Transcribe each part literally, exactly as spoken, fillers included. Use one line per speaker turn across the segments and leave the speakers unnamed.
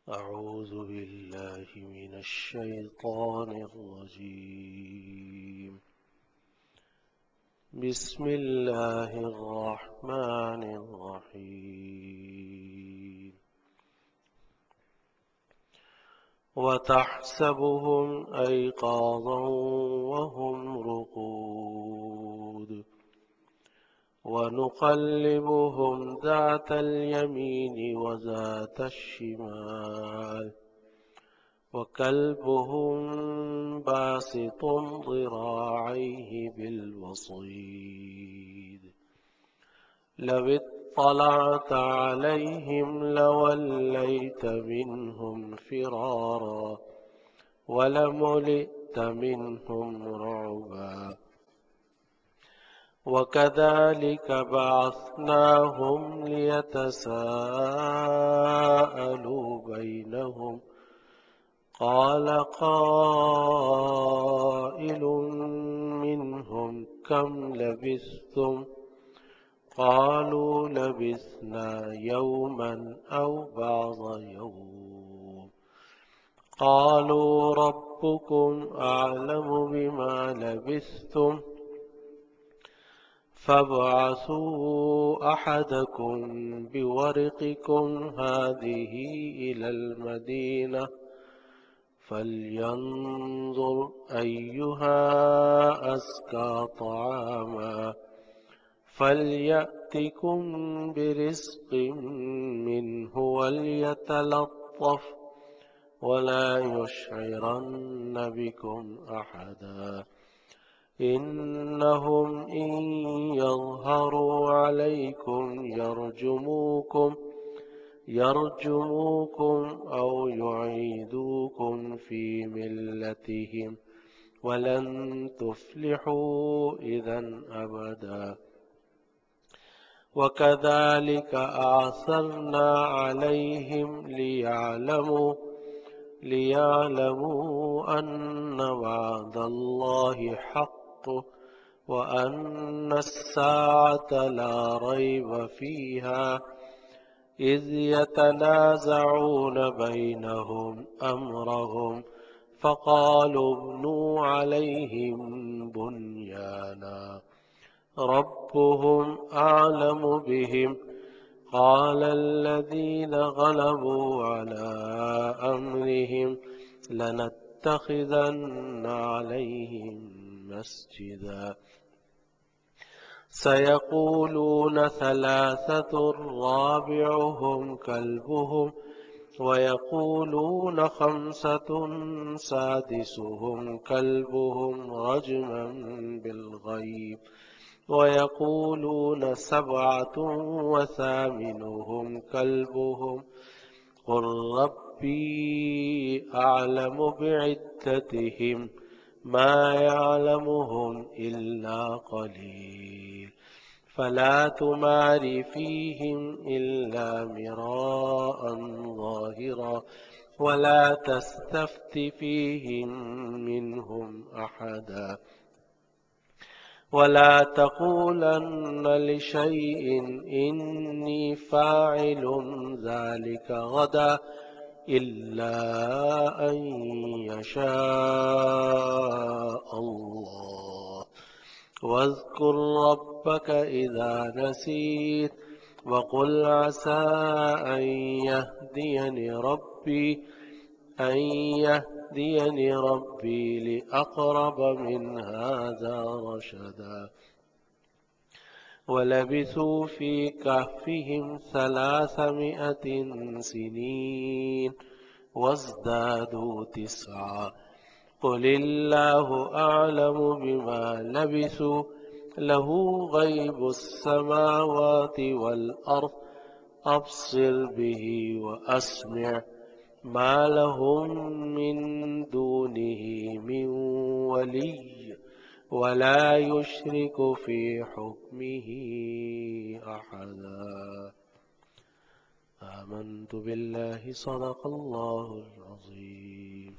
أعوذ بالله من الشيطان الرجيم. بسم الله الرحمن الرحيم. وتحسبهم أيقاظا وهم رقود ونقلبهم ذات اليمين وذات الشمال وكلبهم باسط ذراعيه بالوصيد لو اطلعت عليهم لوليت منهم فرارا ولملئت منهم رعبا وكذلك بعثناهم ليتساءلوا بينهم قال قائل منهم كم لبثتم قالوا لبثنا يوما أو بعض يوم قالوا ربكم أعلم بما لبثتم فابعثوا أحدكم بورقكم هذه إلى المدينة فلينظر أيها أزكى طعاما فليأتكم برزق منه وليتلطف ولا يشعرن بكم أحدا إنهم إن يظهروا عليكم يرجموكم يرجموكم أو يعيدوكم في ملتهم ولن تفلحوا إذا أبدا وكذلك أعثرنا عليهم ليعلموا ليعلموا أن وعد الله حق وأن الساعة لا ريب فيها إذ يتنازعون بينهم أمرهم فقالوا ابنوا عليهم بنيانا ربهم أعلم بهم قال الذين غلبوا على أمرهم لنتخذن عليهم مسجدا سيقولون ثلاثة رابعهم كلبهم ويقولون خمسة سادسهم كلبهم رجما بالغيب ويقولون سبعة وثامنهم كلبهم قل ربي أعلم بعدتهم ما يعلمهم إلا قليل فلا تمار فيهم إلا مراء ظاهرا ولا تستفت فيهم منهم أحدا ولا تقولن لشيء إني فاعل ذلك غدا إلا أن يشاء الله واذكر ربك إذا نسيت وقل عسى أن يهديني ربي أن يهديني ربي لأقرب من هذا رشدا ولبثوا في كهفهم ثلاثمائة سنين وازدادوا تسعا قل الله أعلم بما لبثوا له غيب السماوات والأرض أبصر به وأسمع ما لهم من دونه من ولي ولا يشرك في حكمه أحدا آمنت بالله صدق الله العظيم.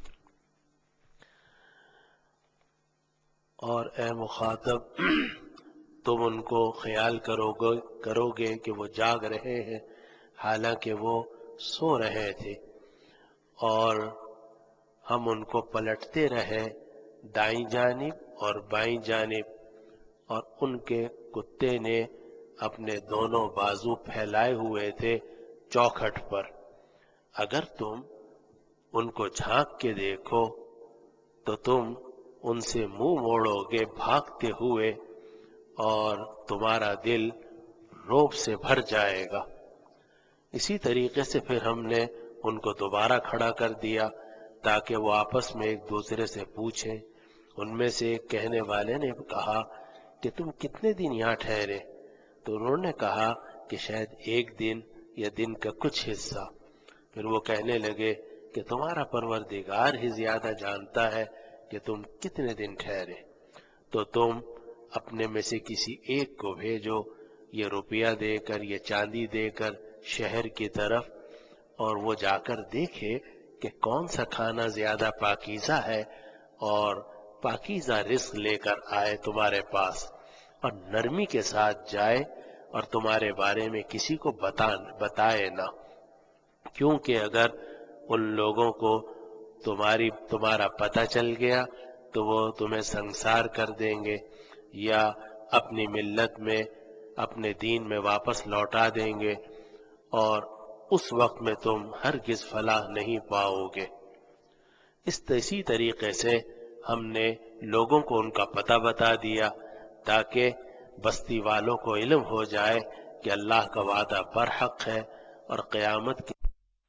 اور اے مخاطب تم ان کو خیال کرو گے کرو گے کہ وہ جاگ رہے ہیں حالانکہ وہ سو رہے تھے اور ہم ان کو پلٹتے رہے دائیں جانب اور بائیں جانب، اور ان کے کتے نے اپنے دونوں بازو پھیلائے ہوئے تھے چوکھٹ پر۔ اگر تم ان کو جھانک کے دیکھو تو تم ان سے منہ موڑو گے بھاگتے ہوئے، اور تمہارا دل رعب سے بھر جائے گا۔ اسی طریقے سے پھر ہم نے ان کو دوبارہ کھڑا کر دیا تاکہ وہ آپس میں ایک دوسرے سے پوچھیں۔ ان میں سے ایک کہنے والے نے کہا کہ تم کتنے دن یہاں ٹھہرے؟ تو انہوں نے کہا کہ شاید ایک دن یا دن کا کچھ حصہ۔ پھر وہ کہنے لگے کہ تمہارا پروردگار ہی زیادہ جانتا ہے کہ تم کتنے دن ٹھہرے، تو تم اپنے میں سے کسی ایک کو بھیجو، یہ روپیہ دے کر یہ چاندی دے کر شہر کی طرف، اور وہ جا کر دیکھے کہ کون سا کھانا زیادہ پاکیزہ ہے، اور پاکیزہ رزق لے کر آئے تمہارے پاس، اور نرمی کے ساتھ جائے اور تمہارے بارے میں کسی کو بتائے نہ، کیونکہ اگر ان لوگوں کو تمہاری تمہارا پتہ چل گیا تو وہ تمہیں سنسار کر دیں گے، یا اپنی ملت میں اپنے دین میں واپس لوٹا دیں گے، اور اس وقت میں تم ہرگز فلاح نہیں پاؤ گے۔ اس اسی طریقے سے ہم نے لوگوں کو ان کا پتہ بتا دیا تاکہ بستی والوں کو علم ہو جائے کہ اللہ کا وعدہ برحق ہے، اور قیامت کی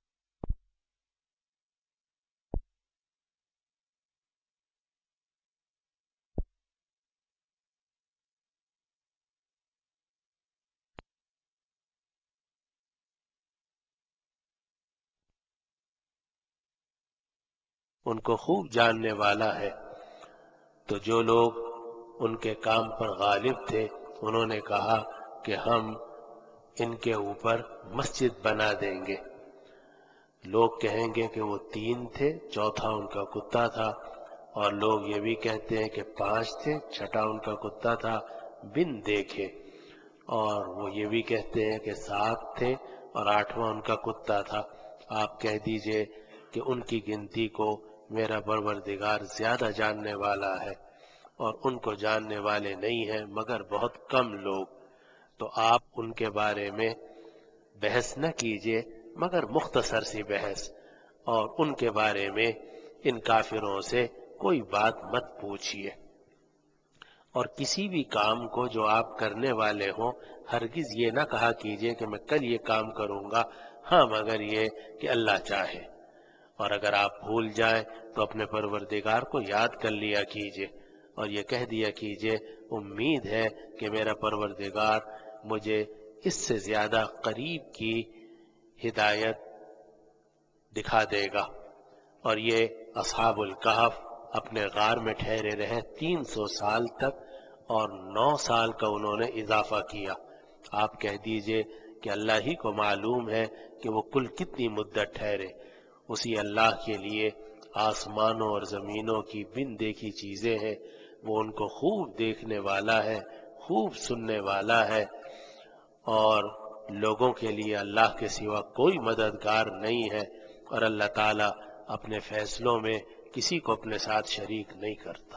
ان کو خوب جاننے والا ہے۔ تو جو لوگ ان کے کام پر غالب تھے انہوں نے کہا کہ ہم ان کے اوپر مسجد بنا دیں گے۔ لوگ کہیں گے کہ وہ تین تھے، چوتھا ان کا کتا تھا، اور لوگ یہ بھی کہتے ہیں کہ پانچ تھے، چھٹا ان کا کتا تھا بن دیکھے، اور وہ یہ بھی کہتے ہیں کہ سات تھے اور آٹھواں ان کا کتا تھا۔ آپ کہہ دیجئے کہ ان کی گنتی کو میرا پروردگار زیادہ جاننے والا ہے، اور ان کو جاننے والے نہیں ہیں مگر بہت کم لوگ۔ تو آپ ان کے بارے میں بحث نہ کیجئے مگر مختصر سی بحث، اور ان کے بارے میں ان کافروں سے کوئی بات مت پوچھئے، اور کسی بھی کام کو جو آپ کرنے والے ہوں ہرگز یہ نہ کہا کیجئے کہ میں کل یہ کام کروں گا، ہاں مگر یہ کہ اللہ چاہے، اور اگر آپ بھول جائیں تو اپنے پروردگار کو یاد کر لیا کیجئے، اور یہ کہہ دیا کیجئے امید ہے کہ میرا پروردگار مجھے اس سے زیادہ قریب کی ہدایت دکھا دے گا۔ اور یہ اصحاب الکہف اپنے غار میں ٹھہرے رہے تین سو سال تک، اور نو سال کا انہوں نے اضافہ کیا۔ آپ کہہ دیجئے کہ اللہ ہی کو معلوم ہے کہ وہ کل کتنی مدت ٹھہرے، اسی اللہ کے لیے آسمانوں اور زمینوں کی بن دیکھی چیزیں ہیں، وہ ان کو خوب دیکھنے والا ہے، خوب سننے والا ہے، اور لوگوں کے لیے اللہ کے سوا کوئی مددگار نہیں ہے، اور اللہ تعالیٰ اپنے فیصلوں میں کسی کو اپنے ساتھ شریک نہیں کرتا۔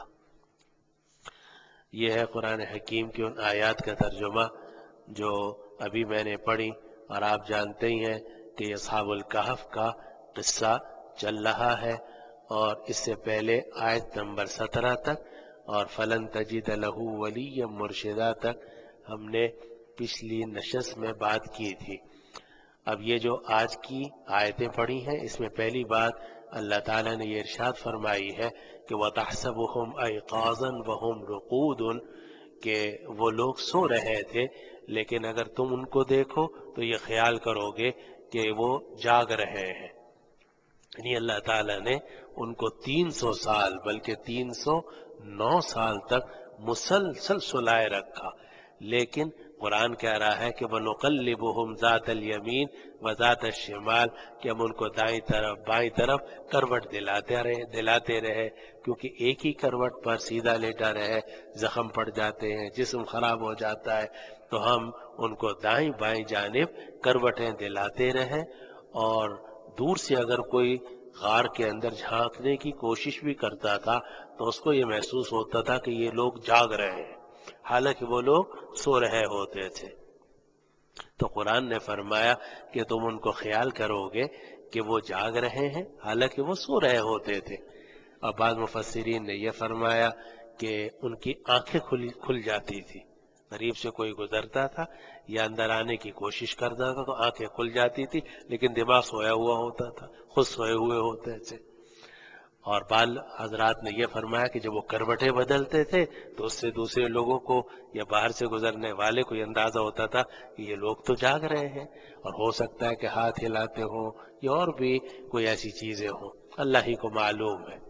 یہ ہے قرآن حکیم کی ان آیات کا ترجمہ جو ابھی میں نے پڑھی، اور آپ جانتے ہی ہیں کہ اصحاب الکہف کا قصہ چل رہا ہے، اور اس سے پہلے آیت نمبر سترہ تک اور فلن تجد لہ ولیا مرشدہ تک ہم نے پچھلی نشست میں بات کی تھی۔ اب یہ جو آج کی آیتیں پڑھی ہیں اس میں پہلی بات اللہ تعالیٰ نے یہ ارشاد فرمائی ہے کہ وَتَحْسَبُهُمْ أَيْقَاظًا وَهُمْ رُقُودٌ، کہ وہ لوگ سو رہے تھے، لیکن اگر تم ان کو دیکھو تو یہ خیال کرو گے کہ وہ جاگ رہے ہیں۔ یعنی اللہ تعالیٰ نے ان کو تین سو سال بلکہ تین سو نو سال تک مسلسل سلائے رکھا، لیکن قرآن کہہ رہا ہے کہ وَنُقَلِّبُهُمْ ذَاتَ الْيَمِينِ وَذَاتَ الشِّمَالِ، کہ ہم ان کو دائیں طرف بائیں طرف کروٹ دلاتے رہے دلاتے رہے کیونکہ ایک ہی کروٹ پر سیدھا لیٹا رہے زخم پڑ جاتے ہیں، جسم خراب ہو جاتا ہے، تو ہم ان کو دائیں بائیں جانب کروٹیں دلاتے رہے، اور دور سے اگر کوئی غار کے اندر جھانکنے کی کوشش بھی کرتا تھا تو اس کو یہ محسوس ہوتا تھا کہ یہ لوگ جاگ رہے ہیں، حالانکہ وہ لوگ سو رہے ہوتے تھے۔ تو قرآن نے فرمایا کہ تم ان کو خیال کرو گے کہ وہ جاگ رہے ہیں حالانکہ وہ سو رہے ہوتے تھے۔ اور بعض مفسرین نے یہ فرمایا کہ ان کی آنکھیں کھل کھل جاتی تھی، قریب سے کوئی گزرتا تھا یا اندر آنے کی کوشش کرتا تھا تو آنکھیں کھل جاتی تھی، لیکن دماغ سویا ہوا ہوتا تھا، خود سوئے ہوئے ہوتے تھے۔ اور بعض حضرات نے یہ فرمایا کہ جب وہ کروٹیں بدلتے تھے تو اس سے دوسرے لوگوں کو یا باہر سے گزرنے والے کو یہ اندازہ ہوتا تھا کہ یہ لوگ تو جاگ رہے ہیں، اور ہو سکتا ہے کہ ہاتھ ہلاتے ہوں یا اور بھی کوئی ایسی چیزیں ہوں، اللہ ہی کو معلوم ہے۔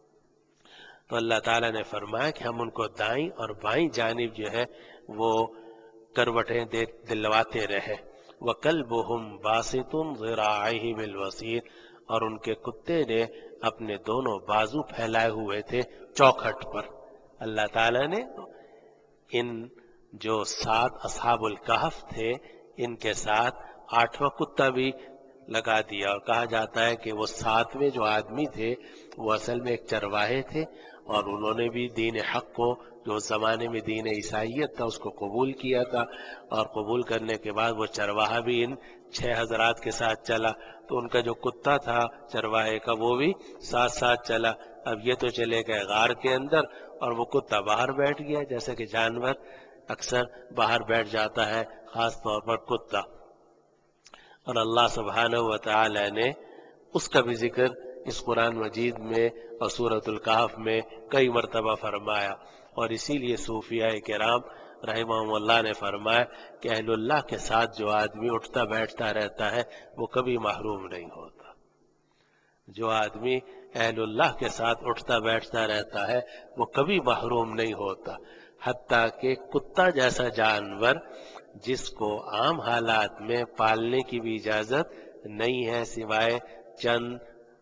تو اللہ تعالیٰ نے فرمایا کہ ہم ان کو دائیں اور بائیں جانب جو ہے وہ کروٹیں دے دلواتے رہے۔ وَكَلْبُهُمْ بَاسِطٌ ذِرَاعَيْهِ بِالْوَصِيدِ، اور ان کے کتے نے اپنے دونوں بازو پھیلائے ہوئے تھے چوکھٹ پر۔ اللہ تعالیٰ نے ان جو سات اصحاب الکہف تھے ان کے ساتھ آٹھواں کتا بھی لگا دیا، اور کہا جاتا ہے کہ وہ ساتویں جو آدمی تھے وہ اصل میں ایک چرواہے تھے، اور انہوں نے بھی دین حق کو، جو اس زمانے میں دین عیسائیت تھا، اس کو قبول کیا تھا، اور قبول کرنے کے بعد وہ چرواہا بھی ان چھ حضرات کے ساتھ چلا، تو ان کا جو کتا تھا چرواہے کا وہ بھی ساتھ ساتھ چلا۔ اب یہ تو چلے گئے غار کے اندر اور وہ کتا باہر بیٹھ گیا، جیسا کہ جانور اکثر باہر بیٹھ جاتا ہے، خاص طور پر کتا۔ اور اللہ سبحانہ و تعالی نے اس کا بھی ذکر اس قرآن مجید میں اور سورۃ الکہف میں کئی مرتبہ فرمایا، اور اسی لیے صوفیاء کرام رحمہم اللہ نے فرمایا کہ اہل اللہ کے ساتھ جو آدمی اٹھتا بیٹھتا رہتا ہے وہ کبھی محروم نہیں ہوتا۔ جو آدمی اہل اللہ کے ساتھ اٹھتا بیٹھتا رہتا ہے وہ کبھی محروم نہیں ہوتا، حتیٰ کہ کتا جیسا جانور جس کو عام حالات میں پالنے کی بھی اجازت نہیں ہے سوائے چند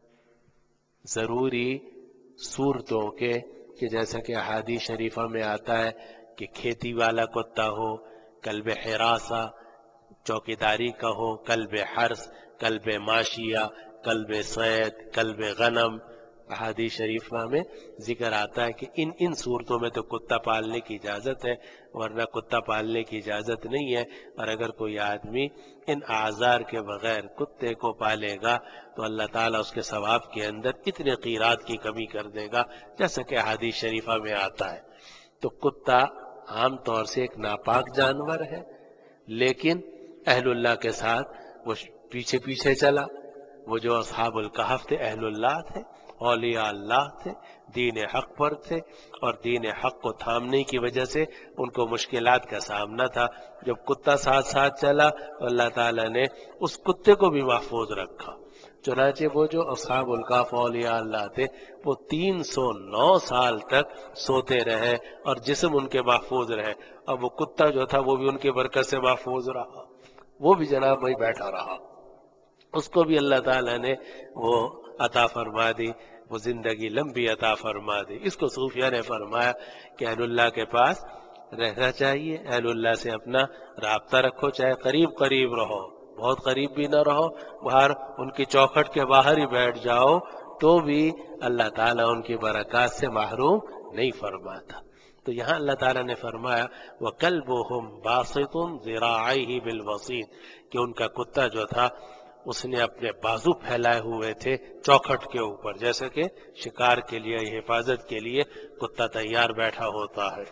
ضروری صورتوں کے، کہ جیسا کہ احادیث شریفہ میں آتا ہے کہ کھیتی والا کتا ہو، کلب حراسہ چوکیداری کا ہو، کلب حرس، کلب ماشیہ، کلب صید، کلب غنم، احادیث شریفہ میں ذکر آتا ہے کہ ان ان صورتوں میں تو کتا پالنے کی اجازت ہے، ورنہ کتا پالنے کی اجازت نہیں ہے۔ اور اگر کوئی آدمی ان اعذار کے بغیر کتے کو پالے گا تو اللہ تعالیٰ اس کے ثواب کے اندر اتنے قیرات کی کمی کر دے گا، جیسا کہ احادیث شریفہ میں آتا ہے۔ تو کتا عام طور سے ایک ناپاک جانور ہے، لیکن اہل اللہ کے ساتھ وہ پیچھے پیچھے چلا۔ وہ جو اصحاب الکہف تھے اہل اللہ تھے، اولیاء اللہ تھے، دین حق پر تھے، اور دین حق کو تھامنے کی وجہ سے ان کو مشکلات کا سامنا تھا۔ جب کتا ساتھ ساتھ چلا تو اللہ تعالیٰ نے اس کتے کو بھی محفوظ رکھا، چنانچہ وہ جو اصحاب الکہف اولیاء اللہ تھے وہ تین سو نو سال تک سوتے رہے اور جسم ان کے محفوظ رہے، اور وہ کتا جو تھا وہ بھی ان کی برکت سے محفوظ رہا، وہ بھی جناب وہی بیٹھا رہا، اس کو بھی اللہ تعالیٰ نے وہ عطا فرما دی، وہ زندگی لمبی عطا فرما دی۔ اس کو صوفیہ نے فرمایا کہ اہل اللہ کے پاس رہنا چاہیے، اہل اللہ سے اپنا رابطہ رکھو، چاہے قریب قریب رہو، بہت قریب بھی نہ رہو، باہر ان کی چوکھٹ کے باہر ہی بیٹھ جاؤ تو بھی اللہ تعالیٰ ان کی برکات سے محروم نہیں فرماتا۔ تو یہاں اللہ تعالیٰ نے فرمایا وَكَلْبُهُمْ بَاسِطٌ ذِرَاعَيْهِ بِالْوَصِيدِ، کہ ان کا کتا جو تھا اس نے اپنے بازو پھیلائے ہوئے تھے چوکھٹ کے اوپر، جیسے کہ شکار کے لیے، حفاظت کے لیے کتا تیار بیٹھا ہوتا ہے۔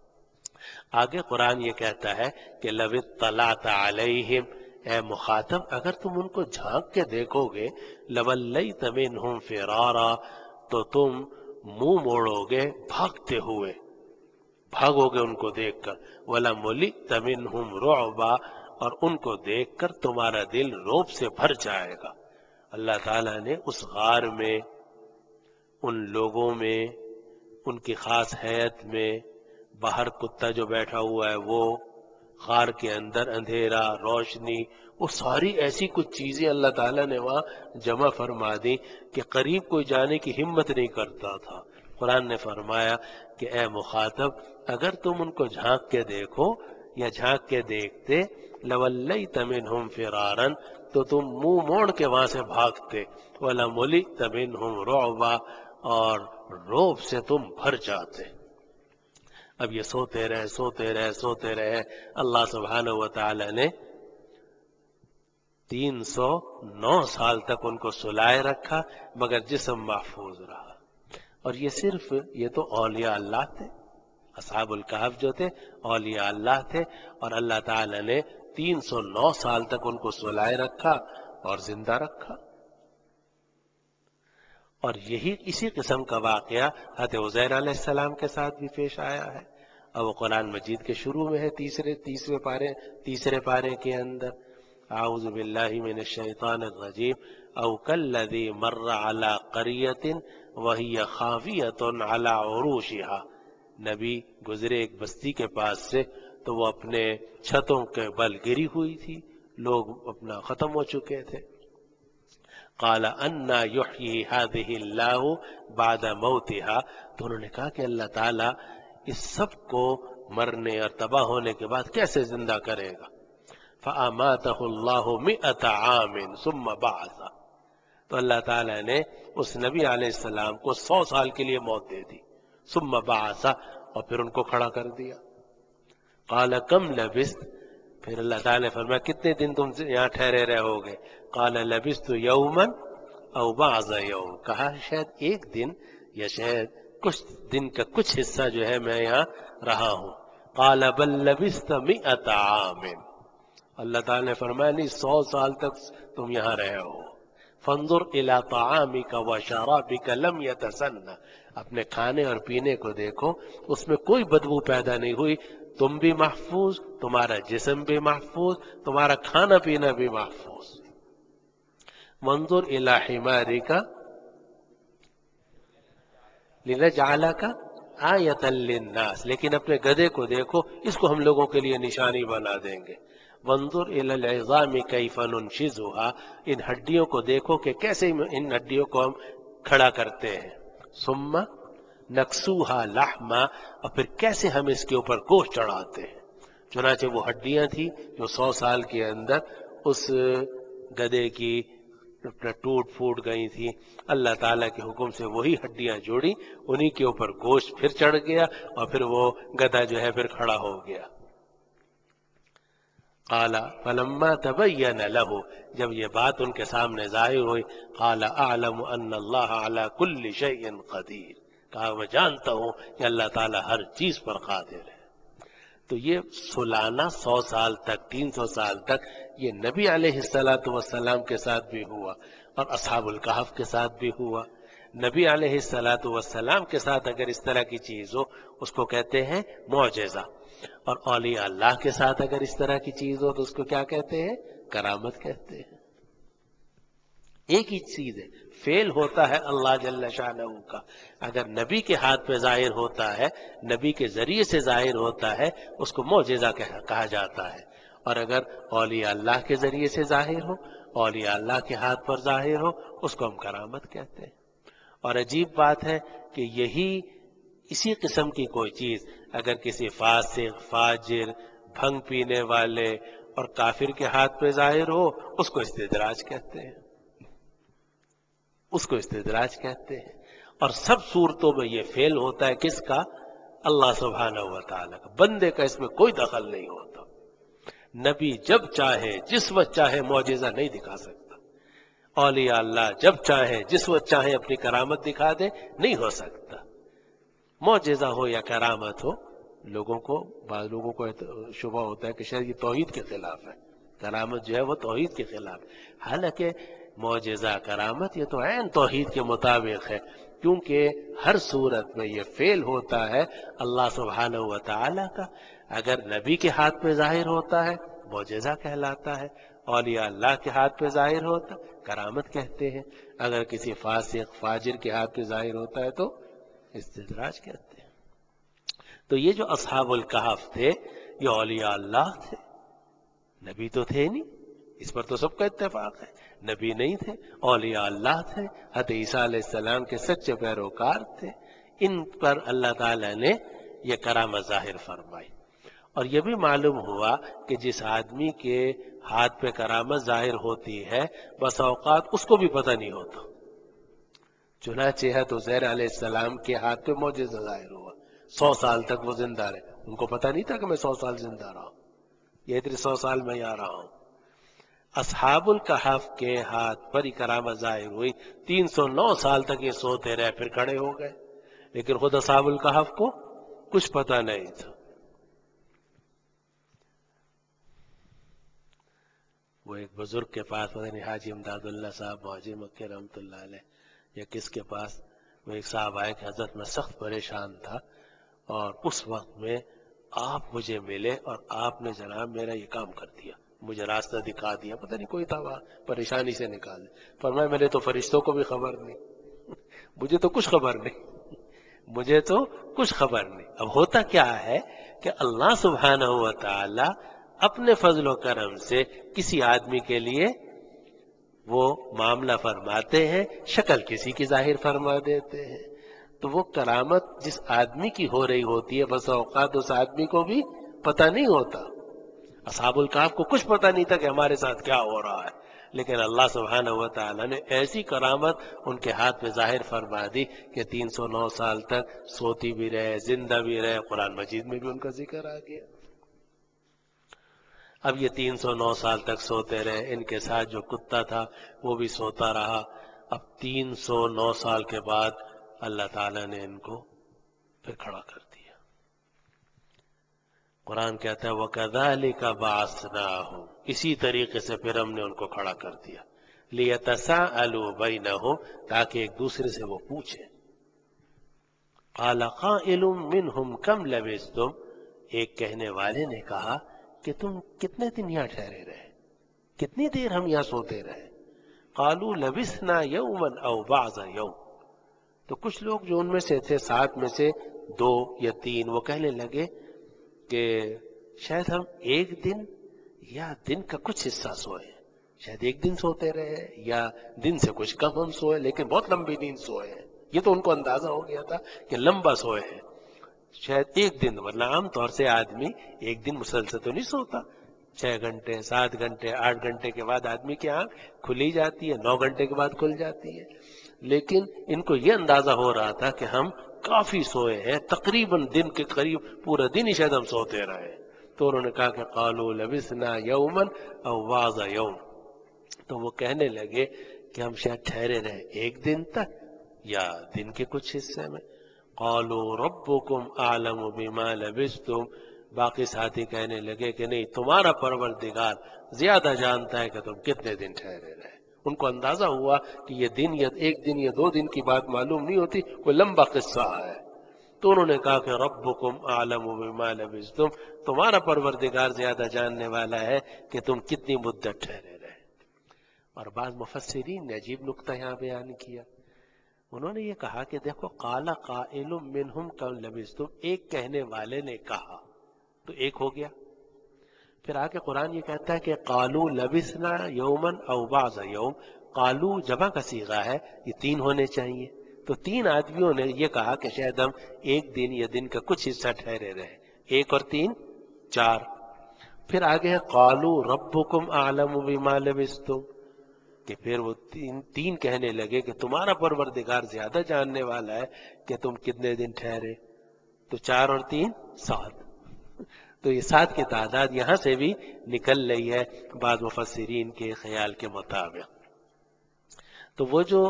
آگے قرآن یہ کہتا ہے کہ لَوِ اطَّلَعْتَ عَلَيْهِمْ، اے مخاطب اگر تم ان کو جھانک کے دیکھو گے، لَوَلَّيْتَ مِنْهُمْ فِرَارًا، تو تم منہ موڑو گے بھاگتے ہوئے، بھاگو گے ان کو دیکھ کر، وَلَمُلِئْتَ مِنْهُمْ رُعْبًا، اور ان کو دیکھ کر تمہارا دل روب سے بھر جائے گا۔ اللہ تعالیٰ نے اس غار میں، ان لوگوں میں، ان کی خاص حیت میں، باہر کتا جو بیٹھا ہوا ہے وہ، غار کے اندر اندھیرا، روشنی، وہ ساری ایسی کچھ چیزیں اللہ تعالیٰ نے وہاں جمع فرما دی کہ قریب کوئی جانے کی ہمت نہیں کرتا تھا۔ قرآن نے فرمایا کہ اے مخاطب اگر تم ان کو جھانک کے دیکھو، یا جھانک کے دیکھتے لولیت منہم فرارن تو تم منہ موڑ کے وہاں سے بھاگتے، ولملئت منہم رعبا اور روب سے تم بھر جاتے۔ اب یہ سوتے رہے سوتے رہے سوتے رہے، اللہ سبحانہ و تعالی نے تین سو نو سال تک ان کو سلائے رکھا مگر جسم محفوظ رہا۔ اور یہ صرف یہ تو اولیاء اللہ تھے، اصحاب الکہف جو تھے اولیاء اللہ تھے، اور اللہ تعالی نے تین سو نو سال تک ان کو سلائے رکھا اور زندہ رکھا۔ اور یہی اسی قسم کا واقعہ حضرت عزیر علیہ السلام کے ساتھ بھی پیش آیا ہے، اور وہ قرآن مجید کے شروع میں ہے، تیسرے تیسرے پارے تیسرے پارے کے اندر، اعوذ باللہ من الشیطان الرجیم او کالذی مر علی قریۃ وہی خاویۃ علی عروشها، نبی گزرے ایک بستی کے پاس سے تو وہ اپنے چھتوں کے بل گری ہوئی تھی، لوگ اپنا ختم ہو چکے تھے۔ قال انا یحیی هذه اللہ بعد موتها، تو انہوں نے کہا کہ اللہ تعالیٰ اس سب کو مرنے اور تباہ ہونے کے بعد کیسے زندہ کرے گا؟ فاماته اللہ مئة عام ثم بعث، تو اللہ تعالیٰ نے اس نبی علیہ السلام کو سو سال کے لیے موت دے دی، ثم بعث، اور پھر ان کو کھڑا کر دیا۔ قال کم لبثت، پھر اللہ تعالیٰ نے فرمایا کتنے دن تم یہاں ٹھہرے رہو گے؟ قال لبثت یوما او بعض یوم، کہا شاید ایک دن یا شاید کچھ دن کا کچھ حصہ جو ہے میں یہاں رہا ہوں۔ قال بل لبثت مئة عام، اللہ تعالیٰ نے فرمایا نہیں، سو سال تک تم یہاں رہے ہو۔ فانظر الى طعامک وشرابک لم یتسنہ، اپنے کھانے اور پینے کو دیکھو، اس میں کوئی بدبو پیدا نہیں ہوئی، تم بھی محفوظ، تمہارا جسم بھی محفوظ، تمہارا کھانا پینا بھی محفوظ۔ منظر الی حمارک لنجعلک آیۃ للناس، لیکن اپنے گدھے کو دیکھو، اس کو ہم لوگوں کے لیے نشانی بنا دیں گے۔ وانظر الی العظام کیف ننشزها، ان ہڈیوں کو دیکھو کہ کیسے ان ہڈیوں کو ہم کھڑا کرتے ہیں۔ ثم نکسوها لحما، اور پھر کیسے ہم اس کے اوپر گوشت چڑھاتے ہیں۔ چنانچہ وہ ہڈیاں تھیں جو سو سال کے اندر اس گدھے کی ٹوٹ پھوٹ گئی تھی، اللہ تعالیٰ کے حکم سے وہی ہڈیاں جوڑی، انہی کے اوپر گوشت پھر چڑھ گیا، اور پھر وہ گدھا جو ہے پھر کھڑا ہو گیا۔ قال فلما تبین له، جب یہ بات ان کے سامنے ظاہر ہوئی، قال اعلم ان اللہ علی کل شیء قدیر، کہا میں جانتا ہوں کہ اللہ تعالیٰ ہر چیز پر قادر ہے۔ تو یہ سلانہ سو سال تک، تین سو سال تک، یہ نبی علیہ الصلاۃ والسلام کے ساتھ بھی ہوا اور اصحاب الکہف کے ساتھ بھی ہوا۔ نبی علیہ الصلاۃ والسلام کے ساتھ اگر اس طرح کی چیز ہو اس کو کہتے ہیں معجزہ، اور اولیاء اللہ کے ساتھ اگر اس طرح کی چیز ہو تو اس کو کیا کہتے ہیں؟ کرامت کہتے ہیں۔ ایک ہی چیز ہے، فعل ہوتا ہے اللہ جل شانہ کا، اگر نبی کے ہاتھ پہ ظاہر ہوتا ہے، نبی کے ذریعے سے ظاہر ہوتا ہے، اس کو معجزہ کہا جاتا ہے، اور اگر اولیاء اللہ کے ذریعے سے ظاہر ہو، اولیاء اللہ کے ہاتھ پر ظاہر ہو، اس کو ہم کرامت کہتے ہیں۔ اور عجیب بات ہے کہ یہی اسی قسم کی کوئی چیز اگر کسی فاسق، فاجر، بھنگ پینے والے اور کافر کے ہاتھ پہ ظاہر ہو، اس کو استدراج کہتے ہیں، اس کو استدراج کہتے ہیں۔ اور سب صورتوں میں یہ فعل ہوتا ہے کس کا؟ اللہ سبحانہ و تعالیٰ کا، بندے کا اس میں کوئی دخل نہیں ہوتا۔ نبی جب چاہے جس وقت چاہے معجزہ نہیں دکھا سکتا، اولیاء اللہ جب چاہے جس وقت چاہے اپنی کرامت دکھا دے، نہیں ہو سکتا۔ معجزہ ہو یا کرامت ہو، لوگوں کو بعض لوگوں کو شبہ ہوتا ہے کہ شاید یہ توحید کے خلاف ہے، کرامت جو ہے وہ توحید کے خلاف، حالانکہ معجزہ کرامت یہ تو عین توحید کے مطابق ہے، کیونکہ ہر صورت میں یہ فعل ہوتا ہے اللہ سبحانہ و تعالیٰ کا۔ اگر نبی کے ہاتھ پہ ظاہر ہوتا ہے معجزہ کہلاتا ہے، اولیاء اللہ کے ہاتھ پہ ظاہر ہوتا کرامت کہتے ہیں، اگر کسی فاسق فاجر کے ہاتھ پہ ظاہر ہوتا ہے تو استدراج کہتے ہیں۔ تو یہ جو اصحاب الکہف تھے یہ اولیاء اللہ تھے، نبی تو تھے نہیں، اس پر تو سب کا اتفاق ہے، نبی نہیں تھے، اولیاء اللہ تھے، حضرت عیسیٰ علیہ السلام کے سچے پیروکار تھے، ان پر اللہ تعالیٰ نے یہ کرامت ظاہر فرمائی۔ اور یہ بھی معلوم ہوا کہ جس آدمی کے ہاتھ پہ کرامت ظاہر ہوتی ہے بس اوقات اس کو بھی پتہ نہیں ہوتا. چنانچہ ہے تو عزیر علیہ السلام کے ہاتھ پہ معجزہ ظاہر ہوا، سو سال تک وہ زندہ رہے. ان کو پتہ نہیں تھا کہ میں سو سال زندہ رہا ہوں، یہ اتنے سو سال میں یہاں رہا ہوں. اصحاب الکہف کے ہاتھ پر ہی کرامت ظاہر ہوئی، تین سو نو سال تک یہ سوتے رہے، پھر کھڑے ہو گئے. لیکن خود اصحاب الکہف کو کچھ پتہ نہیں تھا. وہ ایک بزرگ کے پاس، پتہ نہیں حاجی امداد اللہ صاحب حاجی مکہ رحمۃ اللہ علیہ یا کس کے پاس، وہ ایک صاحب آئے کہ حضرت میں سخت پریشان تھا اور اس وقت میں آپ مجھے ملے اور آپ نے جناب میرا یہ کام کر دیا، مجھے راستہ دکھا دیا. پتہ نہیں کوئی تھا وہاں، پریشانی سے نکال دیا. فرمایا میرے تو فرشتوں کو بھی خبر نہیں، مجھے تو کچھ خبر نہیں، مجھے تو کچھ خبر نہیں. اب ہوتا کیا ہے کہ اللہ سبحانہ و تعالی اپنے فضل و کرم سے کسی آدمی کے لیے وہ معاملہ فرماتے ہیں، شکل کسی کی ظاہر فرما دیتے ہیں. تو وہ کرامت جس آدمی کی ہو رہی ہوتی ہے بس اوقات اس آدمی کو بھی پتہ نہیں ہوتا. اصحاب الکہف کو کچھ پتہ نہیں تھا کہ ہمارے ساتھ کیا ہو رہا ہے، لیکن اللہ سبحانہ و تعالیٰ نے ایسی کرامت ان کے ہاتھ میں ظاہر فرما دی کہ تین سو نو سال تک سوتی بھی رہے، زندہ بھی رہے. قرآن مجید میں بھی ان کا ذکر آ گیا. اب یہ تین سو نو سال تک سوتے رہے، ان کے ساتھ جو کتا تھا وہ بھی سوتا رہا. اب تین سو نو سال کے بعد اللہ تعالیٰ نے ان کو پھر کھڑا کر دیا. قرآن کہتا ہے وَكَذَلِكَ بَعَثْنَاهُمْ، اسی طریقے سے پھر ہم نے ان کو کھڑا کر دیا. لِيَتَسَاءَلُوا بَيْنَهُمْ، تاکہ ایک دوسرے سے وہ پوچھیں. قَالَ قَائِلٌ مِّنْهُمْ كَمْ لَبِثْتُمْ، ایک کہنے والے نے کہا کہ تم کتنے دن یہاں ٹھہرے رہے، کتنی دیر ہم یہاں سوتے رہے. قَالُوا لَبِثْنَا يَوْمًا أَوْ بَعْضَ يَوْمٍ، تو کچھ لوگ جو ان میں سے تھے، سات میں سے دو یا تین، وہ کہنے لگے کہ شاید ہم ایک دن یا دن کا کچھ حصہ سوئے، شاید ایک دن سوتے رہے یا دن سے کچھ کم ہم سوئے، لیکن بہت لمبی نیند سوئے ہیں. یہ تو ان کو اندازہ ہو گیا تھا کہ لمبا سوئے ہیں، شاید ایک دن، ورنہ عام طور سے آدمی ایک دن مسلسل تو نہیں سوتا. چھ گھنٹے، سات گھنٹے، آٹھ گھنٹے کے بعد آدمی کی آنکھ کھلی جاتی ہے، نو گھنٹے کے بعد کھل جاتی ہے. لیکن ان کو یہ اندازہ ہو رہا تھا کہ ہم کافی سوئے ہیں، تقریباً دن کے قریب پورا دن ہی شاید ہم سوتے رہے. تو انہوں نے کہا کہ قالوا لبثنا یوما او بعض یوم، تو وہ کہنے لگے کہ ہم شاید ٹھہرے رہے ایک دن تک یا دن کے کچھ حصے میں. قالوا ربکم اعلم بما لبثتم، باقی ساتھی کہنے لگے کہ نہیں، تمہارا پروردگار زیادہ جانتا ہے کہ تم کتنے دن ٹھہرے رہے. ان کو اندازہ ہوا کہ یہ دن یا ایک دن یا دو دن کی بات معلوم نہیں ہوتی، کوئی لمبا قصہ ہے. تو انہوں نے کہا کہ ربکم اعلم بما لبثتم، تمہارا پروردگار زیادہ جاننے والا ہے کہ تم کتنی مدت ٹھہرے رہے. اور بعض مفسرین نے عجیب نکتہ یہاں بیان کیا. انہوں نے یہ کہا کہ دیکھو، قال قائل منہم کم لبثتم، ایک کہنے والے نے کہا تو ایک ہو گیا. پھر آگے قرآن یہ کہتا ہے کہ قالوا لبثنا یوما او بعض یوم، قالو جمع کا صیغہ ہے، یہ تین ہونے چاہیے. تو تین آدمیوں نے یہ کہا کہ شاید ہم ایک دن یا دن کا کچھ حصہ ٹھہرے رہے. ایک اور تین چار. پھر آگے ہے قالوا ربکم اعلم بما لبثتم، کہ پھر وہ تین تین کہنے لگے کہ تمہارا پروردگار زیادہ جاننے والا ہے کہ تم کتنے دن ٹھہرے. تو چار اور تین سات. تو یہ سات کی تعداد یہاں سے بھی نکل رہی ہے بعض مفسرین کے خیال کے مطابق. تو وہ جو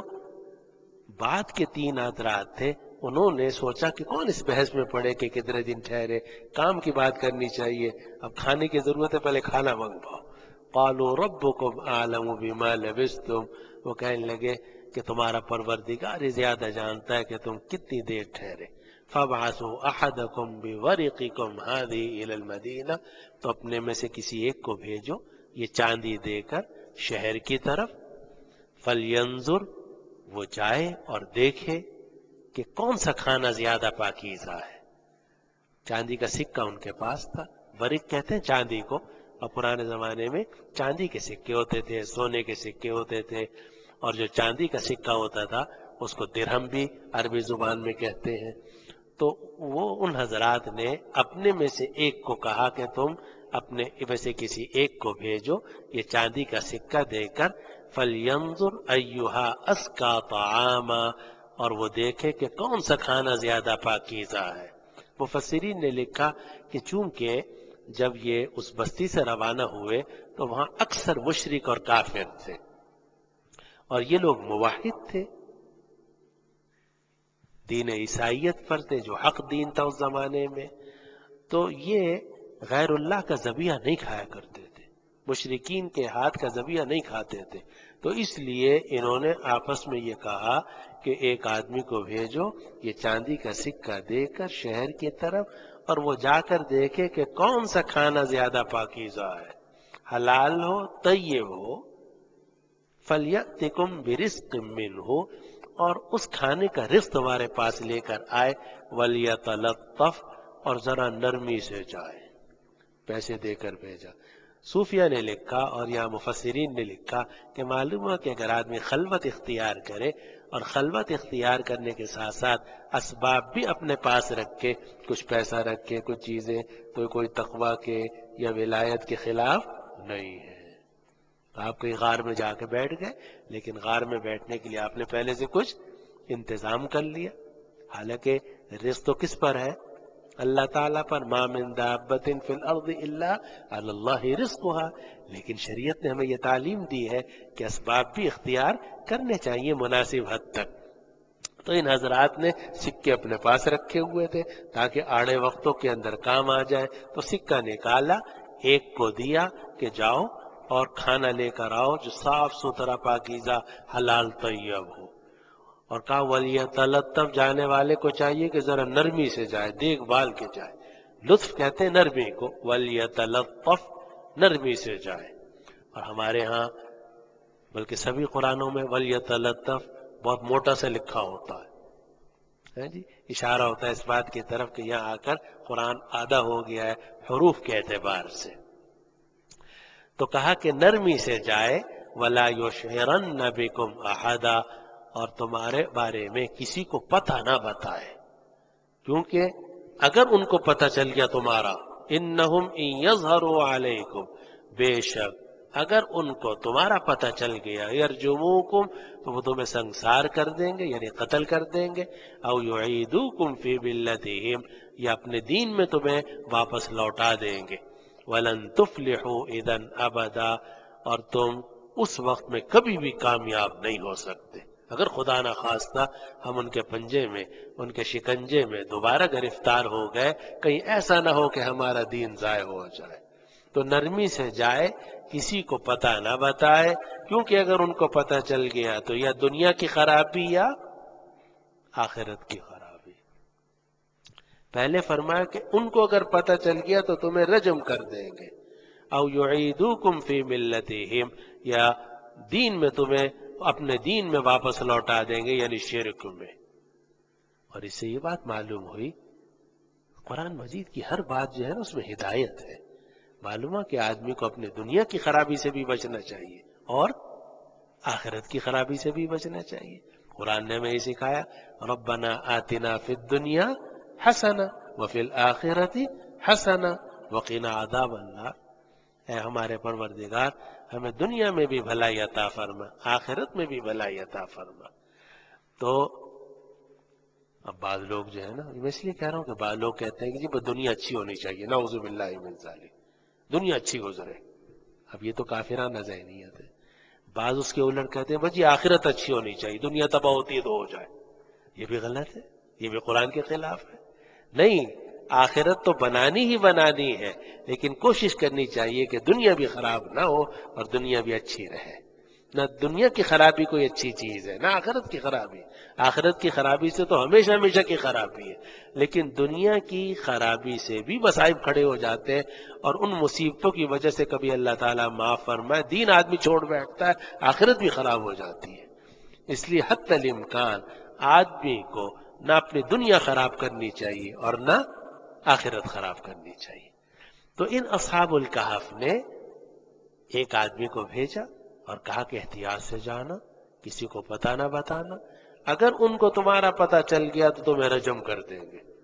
بعد کے تین حضرات تھے، انہوں نے سوچا کہ کون اس بحث میں پڑے کہ کتنے دن ٹھہرے، کام کی بات کرنی چاہیے. اب کھانے کی ضرورت ہے، پہلے کھانا منگواؤ. قالوا ربکم اعلم بما لبثتم، وہ کہنے لگے کہ تمہارا پروردگار ہی زیادہ جانتا ہے کہ تم کتنی دیر ٹھہرے. فابعثوا احدکم بورقکم هذه الى المدینہ، تو اپنے میں سے کسی ایک کو بھیجو یہ چاندی دے کر شہر کی طرف. فلینظر، وہ جائے اور دیکھے کہ کون سا کھانا زیادہ پاکیزہ ہے. چاندی کا سکہ ان کے پاس تھا، ورق کہتے ہیں چاندی کو، اور پرانے زمانے میں چاندی کے سکے ہوتے تھے، سونے کے سکے ہوتے تھے. اور جو چاندی کا سکہ ہوتا تھا اس کو درہم بھی عربی زبان میں کہتے ہیں. تو وہ ان حضرات نے اپنے میں سے ایک کو کہا کہ تم اپنے میں سے کسی ایک کو بھیجو یہ چاندی کا سکہ دے کر، فَلْيَنظُرْ أَيُّهَا أَزْكَىٰ طَعَامًا، اور وہ دیکھے کہ کون سا کھانا زیادہ پاکیزہ ہے۔ مفسرین نے لکھا کہ چونکہ جب یہ اس بستی سے روانہ ہوئے تو وہاں اکثر مشرک اور کافر تھے، اور یہ لوگ موحد تھے، دین عیسائیت پر تھے جو حق دین تھا اس زمانے میں، تو یہ غیر اللہ کا ذبیحہ نہیں کھایا کرتے تھے، مشرکین کے ہاتھ کا ذبیحہ نہیں کھاتے تھے۔ تو اس لیے انہوں نے آپس میں یہ کہا کہ ایک آدمی کو بھیجو یہ چاندی کا سکہ دے کر شہر کی طرف، اور وہ جا کر دیکھے کہ کون سا کھانا زیادہ پاکیزہ ہے، حلال ہو طیب ہو، فَلْيَأْتِكُمْ بِرِزْقٍ مِّنْهُ، اور اس کھانے کا رزق تمہارے پاس لے کر آئے، وَلْيَتَلَطَّفْ، اور ذرا نرمی سے جائے، پیسے دے کر بھیجا۔ صوفیہ نے لکھا اور یا مفسرین نے لکھا کہ معلوم ہوا کہ اگر آدمی خلوت اختیار کرے اور خلوت اختیار کرنے کے ساتھ ساتھ اسباب بھی اپنے پاس رکھے، کچھ پیسہ رکھے، کچھ چیزیں، تو کوئی تقویٰ کے یا ولایت کے خلاف نہیں ہے۔ آپ کہیں غار میں جا کے بیٹھ گئے، لیکن غار میں بیٹھنے کے لیے آپ نے پہلے سے کچھ انتظام کر لیا، حالانکہ رزق تو کس پر ہے؟ اللہ تعالیٰ پر۔ ما من دابۃ فی الارض الا علی اللہ رزقها، لیکن شریعت نے ہمیں یہ تعلیم دی ہے کہ اسباب بھی اختیار کرنے چاہیے مناسب حد تک۔ تو ان حضرات نے سکے اپنے پاس رکھے ہوئے تھے تاکہ آڑے وقتوں کے اندر کام آ جائے، تو سکہ نکالا، ایک کو دیا کہ جاؤ اور کھانا لے کر آؤ جو صاف ستھرا پاکیزہ حلال طیب ہو، اور کہا وَلْيَتَلَطَّفْ، جانے والے کو چاہیے کہ ذرا نرمی سے جائے، دیکھ بھال کے جائے، لطف کہتے ہیں نرمی کو، وَلْيَتَلَطَّفْ، نرمی سے جائے۔ اور ہمارے ہاں بلکہ سبھی قرآنوں میں وَلْيَتَلَطَّفْ بہت موٹا سے لکھا ہوتا ہے، جی اشارہ ہوتا ہے اس بات کی طرف کہ یہاں آ کر قرآن آدھا ہو گیا ہے حروف کے اعتبار سے۔ تو کہا کہ نرمی سے جائے، وَلَا يُشْعِرَنَّ بِكُمْ أَحَدًا، اور تمہارے بارے میں کسی کو پتہ نہ بتائے، کیونکہ اگر ان کو پتہ چل گیا تمہارا، إِنَّهُمْ إِن يَظْهَرُوا عَلَيْكُمْ، بے شک اگر ان کو تمہارا پتہ چل گیا، يَرْجُمُوكُمْ، تو وہ تمہیں سنسار کر دیں گے، یعنی قتل کر دیں گے، أَوْ يُعِيدُوكُمْ فِي مِلَّتِهِمْ، یا اپنے دین میں تمہیں واپس لوٹا دیں گے، وَلَن تُفْلِحُوا إِذًا أَبَدًا، اور تم اس وقت میں کبھی بھی کامیاب نہیں ہو سکتے۔ اگر خدا نہ خواستہ ہم ان کے پنجے میں، ان کے شکنجے میں دوبارہ گرفتار ہو گئے، کہیں ایسا نہ ہو کہ ہمارا دین ضائع ہو جائے۔ تو نرمی سے جائے، کسی کو پتہ نہ بتائے، کیونکہ اگر ان کو پتہ چل گیا تو یا دنیا کی خرابی یا آخرت کی خرابی۔ پہلے فرمایا کہ ان کو اگر پتہ چل گیا تو تمہیں رجم کر دیں گے، او یعیدوکم فی ملتہم، یا دین میں تمہیں اپنے دین میں واپس لوٹا دیں گے، یعنی شرک میں۔ اور اس سے یہ بات معلوم ہوئی قرآن مجید کی ہر بات جو ہے نا اس میں ہدایت ہے۔ معلوم ہے کہ آدمی کو اپنے دنیا کی خرابی سے بھی بچنا چاہیے اور آخرت کی خرابی سے بھی بچنا چاہیے۔ قرآن نے ہمیں یہ سکھایا، ربنا آتنا فی الدنیا حسنہ وفی الآخرۃ حسنہ وقنا عذاب النار، اے ہمارے پروردگار ہمیں دنیا میں بھی بھلائی عطا فرما، آخرت میں بھی بھلائی عطا فرما۔ تو اب بعض لوگ جو ہے نا، میں اس لیے کہہ رہا ہوں کہ بعض لوگ کہتے ہیں کہ جی بس دنیا اچھی ہونی چاہیے، نعوذ باللہ من ذالک، دنیا اچھی گزرے۔ اب یہ تو کافرانہ ذہنیت ہے۔ بعض اس کے الٹ کہتے ہیں بس جی آخرت اچھی ہونی چاہیے، دنیا تباہ ہوتی ہے تو ہو جائے۔ یہ بھی غلط ہے، یہ بھی قرآن کے خلاف ہے۔ نہیں، آخرت تو بنانی ہی بنانی ہے، لیکن کوشش کرنی چاہیے کہ دنیا بھی خراب نہ ہو اور دنیا بھی اچھی رہے۔ نہ دنیا کی خرابی کوئی اچھی چیز ہے، نہ آخرت کی خرابی۔ آخرت کی خرابی سے تو ہمیشہ ہمیشہ کی خرابی ہے، لیکن دنیا کی خرابی سے بھی مصائب کھڑے ہو جاتے ہیں، اور ان مصیبتوں کی وجہ سے کبھی اللہ تعالیٰ معاف فرمائے دین آدمی چھوڑ بیٹھتا ہے، آخرت بھی خراب ہو جاتی ہے۔ اس لیے حتی الامکان آدمی کو نہ اپنی دنیا خراب کرنی چاہیے اور نہ آخرت خراب کرنی چاہیے۔ تو ان اصحاب الکہف نے ایک آدمی کو بھیجا اور کہا کہ احتیاط سے جانا، کسی کو پتہ نہ بتانا، اگر ان کو تمہارا پتہ چل گیا تو تمہیں رجم کر دیں گے۔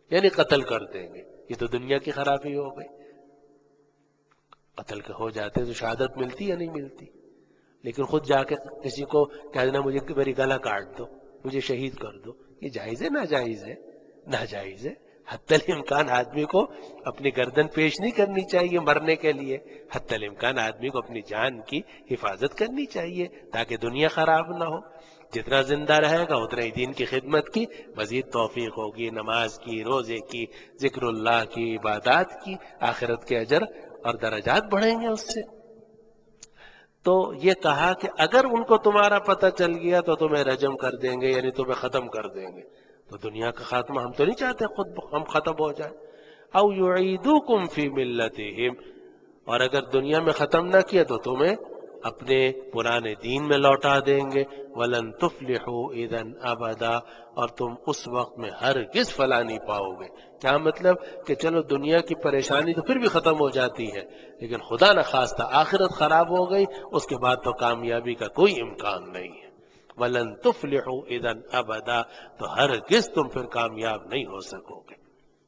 یعنی قتل کر دیں گے. یہ تو دنیا کی خرابی ہو گئی. قتل کے ہو جاتے تو شہادت ملتی یا نہیں ملتی؟ لیکن خود جا کے کسی کو کہہ دینا مجھے میری گلا کاٹ دو، مجھے شہید کر دو، یہ جائز ہے ناجائز ہے؟ ناجائز ہے. حتی الامکان آدمی کو اپنی گردن پیش نہیں کرنی چاہیے مرنے کے لیے. حتی الامکان آدمی کو اپنی جان کی حفاظت کرنی چاہیے تاکہ دنیا خراب نہ ہو. جتنا زندہ رہے گا اتنا ہی دین کی خدمت کی مزید توفیق ہوگی، نماز کی، روزے کی، ذکر اللہ کی، عبادات کی، آخرت کے اجر اور درجات بڑھیں گے اس سے. تو یہ کہا کہ اگر ان کو تمہارا پتہ چل گیا تو تمہیں رجم کر دیں گے، یعنی تمہیں ختم کر دیں گے. تو دنیا کا خاتمہ ہم تو نہیں چاہتے خود ہم ختم ہو جائیں. او یعیدوکم فی ملتہم، اور اگر دنیا میں ختم نہ کیا تو تمہیں اپنے پرانے دین میں لوٹا دیں گے. ولن تفلحوا اذا ابدا، اور تم اس وقت میں ہرگز فلاح نہیں پاؤ گے. کیا مطلب کہ چلو دنیا کی پریشانی تو پھر بھی ختم ہو جاتی ہے، لیکن خدا نہ خواستہ آخرت خراب ہو گئی اس کے بعد تو کامیابی کا کوئی امکان نہیں ہے. وَلَن تُفْلِحُوا إِذًا أَبَدًا، تو ہرگز تم پھر کامیاب نہیں ہو سکو گے.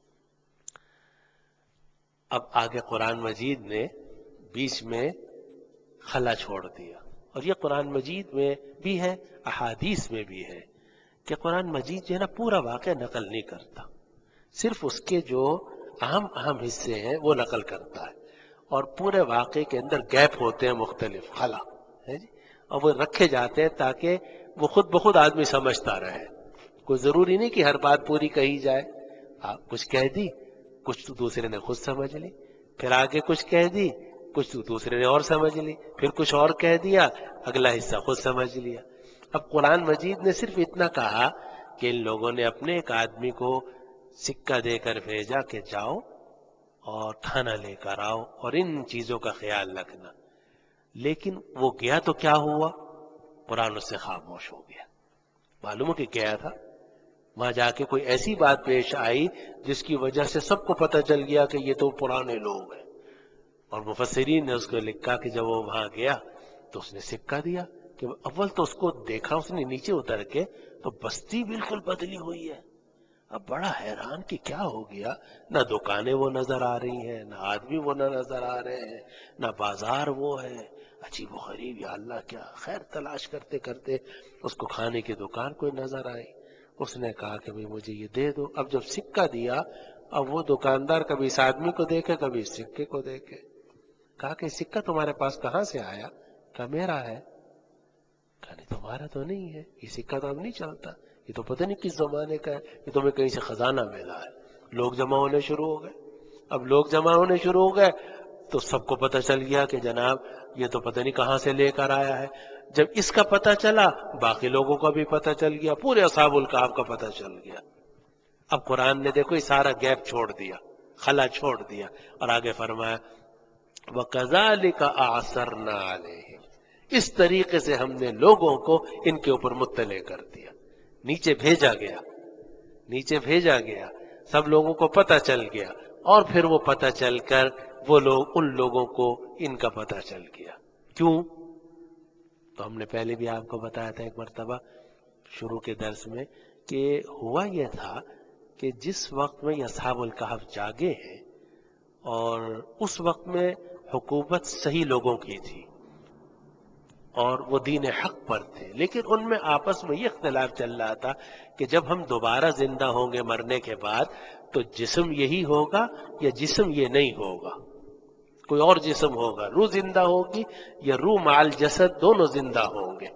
اب آگے قرآن مجید نے بیچ میں خلا چھوڑ دیا، اور یہ قرآن مجید میں بھی ہے، احادیث میں بھی ہے کہ قرآن مجید جو ہے نا پورا واقعہ نقل نہیں کرتا، صرف اس کے جو اہم اہم حصے ہیں وہ نقل کرتا ہے، اور پورے واقعے کے اندر گیپ ہوتے ہیں مختلف خلا ہے جی، اور وہ رکھے جاتے ہیں تاکہ وہ خود بخود آدمی سمجھتا رہے. کوئی ضروری نہیں کہ ہر بات پوری کہی جائے. آپ کچھ کہہ دی، کچھ تو دوسرے نے خود سمجھ لی، پھر آگے کچھ کہہ دی، کچھ تو دوسرے نے اور سمجھ لی، پھر کچھ اور کہہ دیا، اگلا حصہ خود سمجھ لیا. اب قرآن مجید نے صرف اتنا کہا کہ ان لوگوں نے اپنے ایک آدمی کو سکہ دے کر بھیجا کہ جاؤ اور کھانا لے کر آؤ اور ان چیزوں کا خیال رکھنا. لیکن وہ گیا تو کیا ہوا؟ قرآن اس سے خاموش ہو گیا. معلوم ہو کہ گیا تھا، وہاں جا کے کوئی ایسی بات پیش آئی جس کی وجہ سے سب کو پتہ چل گیا کہ یہ تو پرانے لوگ ہیں. اور مفسرین نے اس کو لکھا کہ جب وہ وہاں گیا تو اس نے سکہ دیا کہ اول تو اس کو دیکھا اس نے نیچے اتر کے تو بستی بالکل بدلی ہوئی ہے. اب بڑا حیران کہ کیا ہو گیا، نہ دکانیں وہ نظر آ رہی ہیں، نہ آدمی وہ نہ نظر آ رہے ہیں، نہ بازار وہ ہے. عجیب و غریب، یا اللہ کیا. خیر تلاش کرتے کرتے اس کو کھانے کی دکان کوئی نظر آئی. اس نے کہا کہ بھئی مجھے یہ دے دو. اب جب سکہ دیا، اب وہ دکاندار کبھی اس آدمی کو دیکھے کبھی اس سکے کو دیکھے. کہا کہ سکہ تمہارے پاس کہاں سے آیا؟ کہا میرا ہے. کہا نہیں تمہارا تو نہیں ہے، یہ سکہ تو اب نہیں چلتا، یہ تو پتہ نہیں کس زمانے کا ہے، یہ تمہیں کہیں سے خزانہ ملا ہے. لوگ جمع ہونے شروع ہو گئے. اب لوگ جمع ہونے شروع ہو گئے تو سب کو پتہ چل گیا کہ جناب یہ تو پتہ نہیں کہاں سے لے کر آیا ہے. جب اس کا پتہ چلا باقی لوگوں کا بھی پتہ چل گیا، پورے اصحاب الکہف کا پتہ چل گیا. اب قرآن نے دیکھو یہ سارا گیپ چھوڑ دیا، خلا چھوڑ دیا، اور آگے فرمایا وَكَذَلِكَ أَعْثَرْنَا عَلَيْهِمْ، اس طریقے سے ہم نے لوگوں کو ان کے اوپر مطلع کر دیا. نیچے بھیجا گیا، نیچے بھیجا گیا، سب لوگوں کو پتہ چل گیا، اور پھر وہ پتہ چل کر وہ لوگ ان لوگوں کو ان کا پتہ چل گیا. کیوں؟ تو ہم نے پہلے بھی آپ کو بتایا تھا ایک مرتبہ شروع کے درس میں کہ ہوا یہ تھا کہ جس وقت میں یہ اصحاب الکہف جاگے ہیں اور اس وقت میں حکومت صحیح لوگوں کی تھی اور وہ دین حق پر تھے، لیکن ان میں آپس میں یہ اختلاف چل رہا تھا کہ جب ہم دوبارہ زندہ ہوں گے مرنے کے بعد تو جسم یہی ہوگا یا جسم یہ نہیں ہوگا، کوئی اور جسم ہوگا، روح زندہ ہوگی یا روح مع الجسد دونوں زندہ ہوں گے.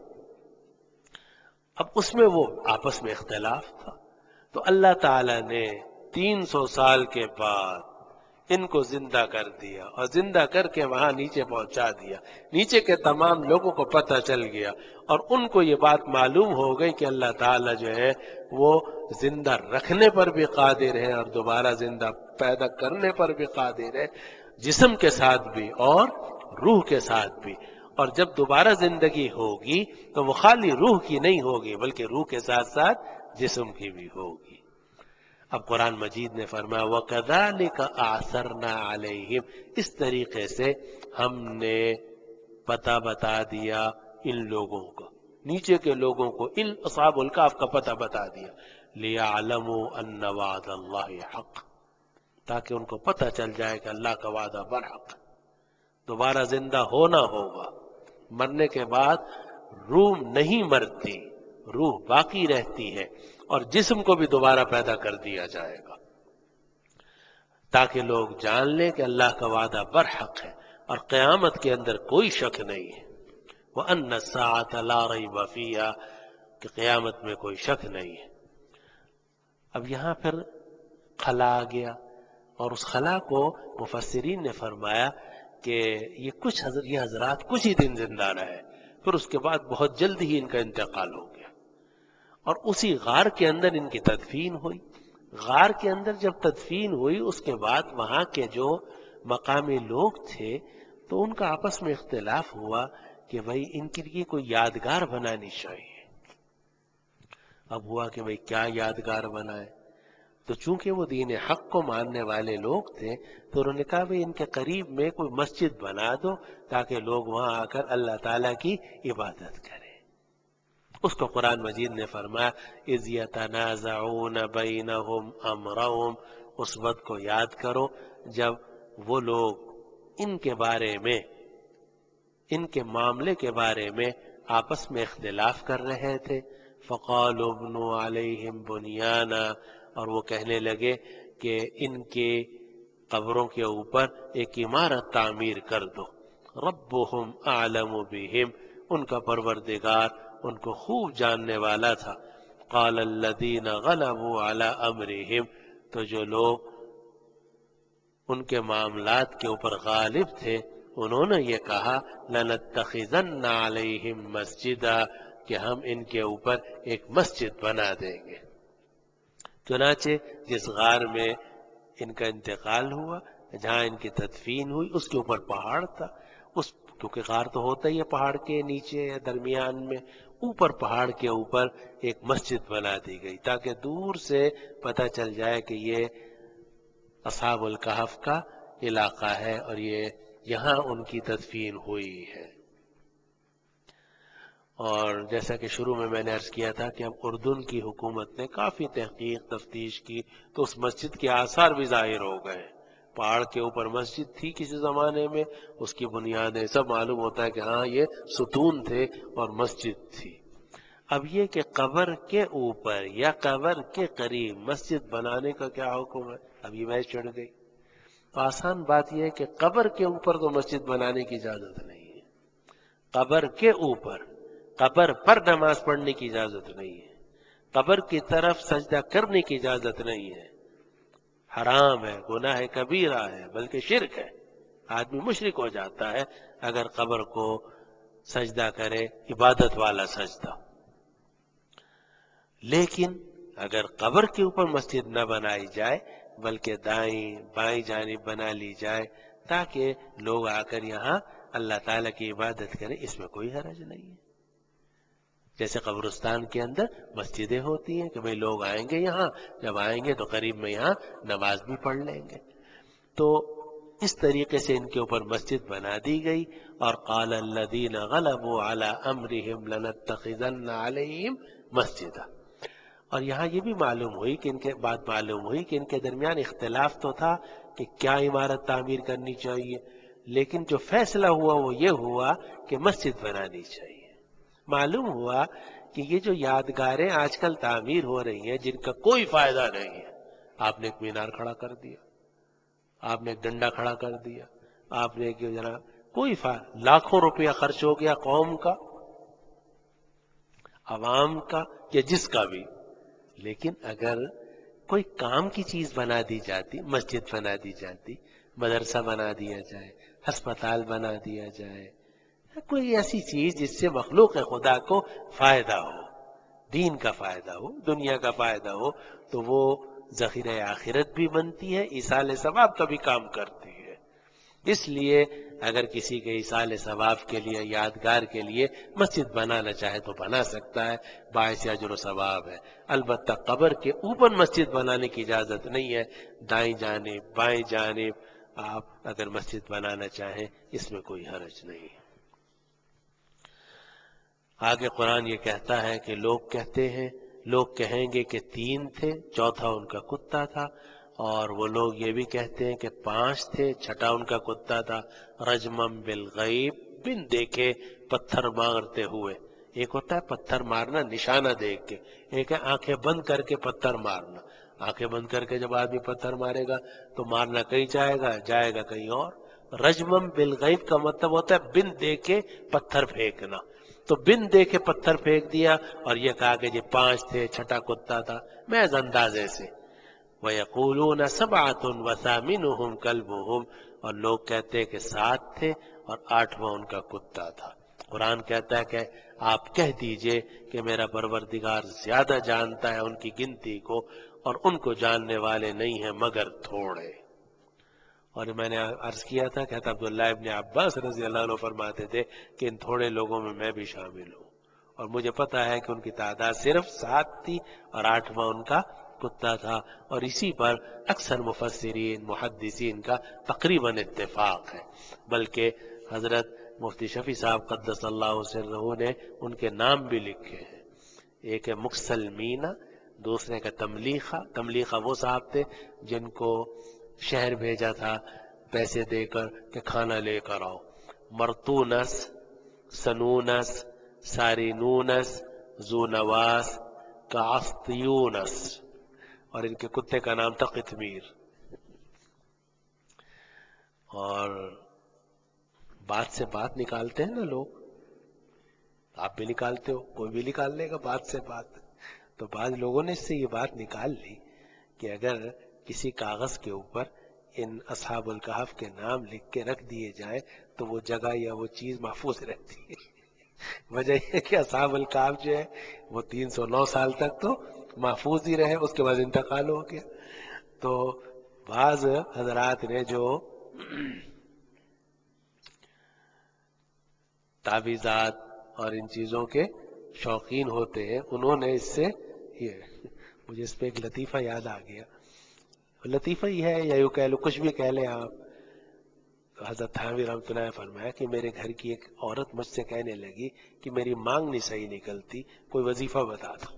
اب اس میں وہ آپس میں اختلاف تھا. تو اللہ تعالی نے تین سو سال کے بعد ان کو زندہ کر دیا اور زندہ کر کے وہاں نیچے پہنچا دیا. نیچے کے تمام لوگوں کو پتہ چل گیا اور ان کو یہ بات معلوم ہو گئی کہ اللہ تعالیٰ جو ہے وہ زندہ رکھنے پر بھی قادر ہے اور دوبارہ زندہ پیدا کرنے پر بھی قادر ہے، جسم کے ساتھ بھی اور روح کے ساتھ بھی. اور جب دوبارہ زندگی ہوگی تو وہ خالی روح کی نہیں ہوگی بلکہ روح کے ساتھ ساتھ جسم کی بھی ہوگی. اب قرآن مجید نے فرمایا وَكَذَلِكَ أَعْثَرْنَا عَلَيْهِمْ، اس طریقے سے ہم نے پتہ بتا دیا ان لوگوں کو، نیچے کے لوگوں کو، ان اصحاب الکہف کا پتہ بتا دیا. لِيَعْلَمُوا أَنَّ وَعْدَ اللَّهِ حَقٌّ، تاکہ ان کو پتہ چل جائے کہ اللہ کا وعدہ برحق، دوبارہ زندہ ہونا ہوگا، مرنے کے بعد روح نہیں مرتی، روح باقی رہتی ہے، اور جسم کو بھی دوبارہ پیدا کر دیا جائے گا، تاکہ لوگ جان لیں کہ اللہ کا وعدہ برحق ہے اور قیامت کے اندر کوئی شک نہیں ہے۔ وَأَنَّ السَّاعَةَ لَا رَيْبَ فِيهَا، کہ قیامت میں کوئی شک نہیں ہے۔ اب یہاں پھر خلا آ گیا، اور اس خلا کو مفسرین نے فرمایا کہ یہ کچھ حضر یہ حضرات کچھ ہی دن زندہ رہے، پھر اس کے بعد بہت جلد ہی ان کا انتقال ہو گیا، اور اسی غار کے اندر ان کی تدفین ہوئی۔ غار کے اندر جب تدفین ہوئی، اس کے بعد وہاں کے جو مقامی لوگ تھے تو ان کا آپس میں اختلاف ہوا کہ بھئی ان کے لیے کوئی یادگار بنانی چاہیے۔ اب ہوا کہ بھئی کیا یادگار بنائے، تو چونکہ وہ دین حق کو ماننے والے لوگ تھے تو انہوں نے کہا بھئی ان کے قریب میں کوئی مسجد بنا دو تاکہ لوگ وہاں آ کر اللہ تعالیٰ کی عبادت کریں۔ اس کو قرآن مجید نے فرمایا اذ یتنازعون بینہم امرہم، اس وقت کو یاد کرو جب وہ لوگ ان کے بارے میں ان کے معاملے کے بارے میں آپس میں اختلاف کر رہے تھے۔ فقالوا ابنوا علیہم بنیانا، اور وہ کہنے لگے کہ ان کے قبروں کے اوپر ایک عمارت تعمیر کر دو۔ ربهم اعلم بہم، ان کا پروردگار ان کو خوب جاننے والا تھا۔ قال الذین غلبوا علی امرہم، تو جو لوگ ان کے معاملات کے اوپر غالب تھے انہوں نے یہ کہا لنتخذن علیہم مسجدا، کہ ہم ان کے اوپر ایک مسجد بنا دیں گے۔ چنانچہ جس غار میں ان کا انتقال ہوا، جہاں ان کی تدفین ہوئی، اس کے اوپر پہاڑ تھا، اس کیونکہ غار تو ہوتا ہی ہے پہاڑ کے نیچے یا درمیان میں، اوپر پہاڑ کے اوپر ایک مسجد بنا دی گئی تاکہ دور سے پتہ چل جائے کہ یہ اصحاب الکہف کا علاقہ ہے اور یہ یہاں ان کی تدفین ہوئی ہے۔ اور جیسا کہ شروع میں میں نے عرض کیا تھا کہ اب اردن کی حکومت نے کافی تحقیق تفتیش کی تو اس مسجد کے آثار بھی ظاہر ہو گئے۔ پہاڑ کے اوپر مسجد تھی کسی زمانے میں، اس کی بنیادیں سب معلوم ہوتا ہے کہ ہاں یہ ستون تھے اور مسجد تھی۔ اب یہ کہ قبر کے اوپر یا قبر کے قریب مسجد بنانے کا کیا حکم ہے، اب یہ بحث چڑھ گئی۔ تو آسان بات یہ ہے کہ قبر کے اوپر تو مسجد بنانے کی اجازت نہیں ہے، قبر کے اوپر، قبر پر نماز پڑھنے کی اجازت نہیں ہے، قبر کی طرف سجدہ کرنے کی اجازت نہیں ہے، حرام ہے، گناہ کبیرہ ہے، بلکہ شرک ہے، آدمی مشرک ہو جاتا ہے اگر قبر کو سجدہ کرے، عبادت والا سجدہ۔ لیکن اگر قبر کے اوپر مسجد نہ بنائی جائے بلکہ دائیں بائیں جانب بنا لی جائے تاکہ لوگ آ کر یہاں اللہ تعالیٰ کی عبادت کریں، اس میں کوئی حرج نہیں ہے۔ جیسے قبرستان کے اندر مسجدیں ہوتی ہیں کہ بھئی لوگ آئیں گے، یہاں جب آئیں گے تو قریب میں یہاں نماز بھی پڑھ لیں گے، تو اس طریقے سے ان کے اوپر مسجد بنا دی گئی۔ اور قال الذین غلبوا علی امرہم لنتخذن علیہم مسجدا، اور یہاں یہ بھی معلوم ہوئی کہ ان کے بات معلوم ہوئی کہ ان کے درمیان اختلاف تو تھا کہ کیا عمارت تعمیر کرنی چاہیے، لیکن جو فیصلہ ہوا وہ یہ ہوا کہ مسجد بنانی چاہیے۔ معلوم ہوا کہ یہ جو یادگاریں آج کل تعمیر ہو رہی ہیں جن کا کوئی فائدہ نہیں ہے، آپ نے ایک مینار کھڑا کر دیا، آپ نے ایک ڈنڈا کھڑا کر دیا، آپ نے ایک جناب کوئی فائدہ، لاکھوں روپیہ خرچ ہو گیا قوم کا، عوام کا یا جس کا بھی، لیکن اگر کوئی کام کی چیز بنا دی جاتی، مسجد بنا دی جاتی، مدرسہ بنا دیا جائے، ہسپتال بنا دیا جائے، کوئی ایسی چیز جس سے مخلوق خدا کو فائدہ ہو، دین کا فائدہ ہو، دنیا کا فائدہ ہو، تو وہ ذخیرہ آخرت بھی بنتی ہے، ایصال ثواب کا بھی کام کرتی ہے۔ اس لیے اگر کسی کے ایصال ثواب کے لیے، یادگار کے لیے مسجد بنانا چاہے تو بنا سکتا ہے، باعث اجر و ثواب ہے۔ البتہ قبر کے اوپر مسجد بنانے کی اجازت نہیں ہے، دائیں جانب بائیں جانب آپ اگر مسجد بنانا چاہیں اس میں کوئی حرج نہیں ہے۔ آگے قرآن یہ کہتا ہے کہ لوگ کہتے ہیں لوگ کہیں گے کہ تین تھے، چوتھا ان کا کتا تھا، اور وہ لوگ یہ بھی کہتے ہیں کہ پانچ تھے، چھٹا ان کا کتا تھا۔ رجمم بالغیب، بن دیکھے پتھر مارتے ہوئے۔ ایک ہوتا ہے پتھر مارنا نشانہ دیکھ کے، ایک ہے آنکھیں بند کر کے پتھر مارنا۔ آنکھیں بند کر کے جب آدمی پتھر مارے گا تو مارنا کہیں جائے گا، جائے گا کہیں اور۔ رجمم بالغیب کا مطلب ہوتا ہے بن دیکھے پتھر پھینکنا، تو بن دیکھے پتھر پھینک دیا، اور یہ کہا کہ یہ پانچ تھے، چھٹا کتا تھا، محض اندازے سے۔ وَيَقُولُونَ سَبْعَةٌ وَثَامِنُهُمْ كَلْبُهُمْ، اور لوگ کہتے کہ سات تھے اور آٹھواں ان کا کتا تھا۔ قرآن کہتا ہے کہ آپ کہہ دیجئے کہ میرا پروردگار زیادہ جانتا ہے ان کی گنتی کو، اور ان کو جاننے والے نہیں ہیں مگر تھوڑے۔ اور میں نے عرض کیا تھا کہ حضرت عبداللہ ابن عباس رضی اللہ عنہ فرماتے تھے کہ ان تھوڑے لوگوں میں میں بھی شامل ہوں، اور مجھے پتا ہے کہ ان کی تعداد صرف سات تھی اور آٹھواں ان کا کتا تھا، اور اسی پر اکثر مفسرین محدثین کا تقریباً اتفاق ہے۔ بلکہ حضرت مفتی شفیع صاحب قدس اللہ سرہ نے ان کے نام بھی لکھے ہیں، ایک ہے مکسلمینہ، دوسرے کا تملیخہ۔ تملیخہ وہ صاحب تھے جن کو شہر بھیجا تھا پیسے دے کر کہ کھانا لے کر آؤ۔ مرتونس، سنونس، سارینونس، زونواس، کاستیونس، اور ان کے کتے کا نام تھا قطمیر۔ اور بات سے بات نکالتے ہیں نا لوگ، آپ بھی نکالتے ہو، کوئی بھی نکال لے گا بات سے بات۔ تو بعض لوگوں نے اس سے یہ بات نکال لی کہ اگر کسی کاغذ کے اوپر ان اصحاب الکہف کے نام لکھ کے رکھ دیے جائیں تو وہ جگہ یا وہ چیز محفوظ رہتی ہے۔ وجہ یہ کہ اصحاب الکہف جو ہے وہ تین سو نو سال تک تو محفوظ ہی رہے، اس کے بعد انتقال ہو گیا۔ تو بعض حضرات نے جو تعویذات اور ان چیزوں کے شوقین ہوتے ہیں، انہوں نے اس سے یہ مجھے اس پہ ایک لطیفہ یاد آ گیا۔ لطیفہ ہی ہے یا یوں کہہ لو، کچھ بھی کہہ لیں آپ۔ تو حضرت تھانوی رحمۃ اللہ نے فرمایا کہ میرے گھر کی ایک عورت مجھ سے کہنے لگی کہ میری مانگ نہیں صحیح نکلتی، کوئی وظیفہ بتا دو۔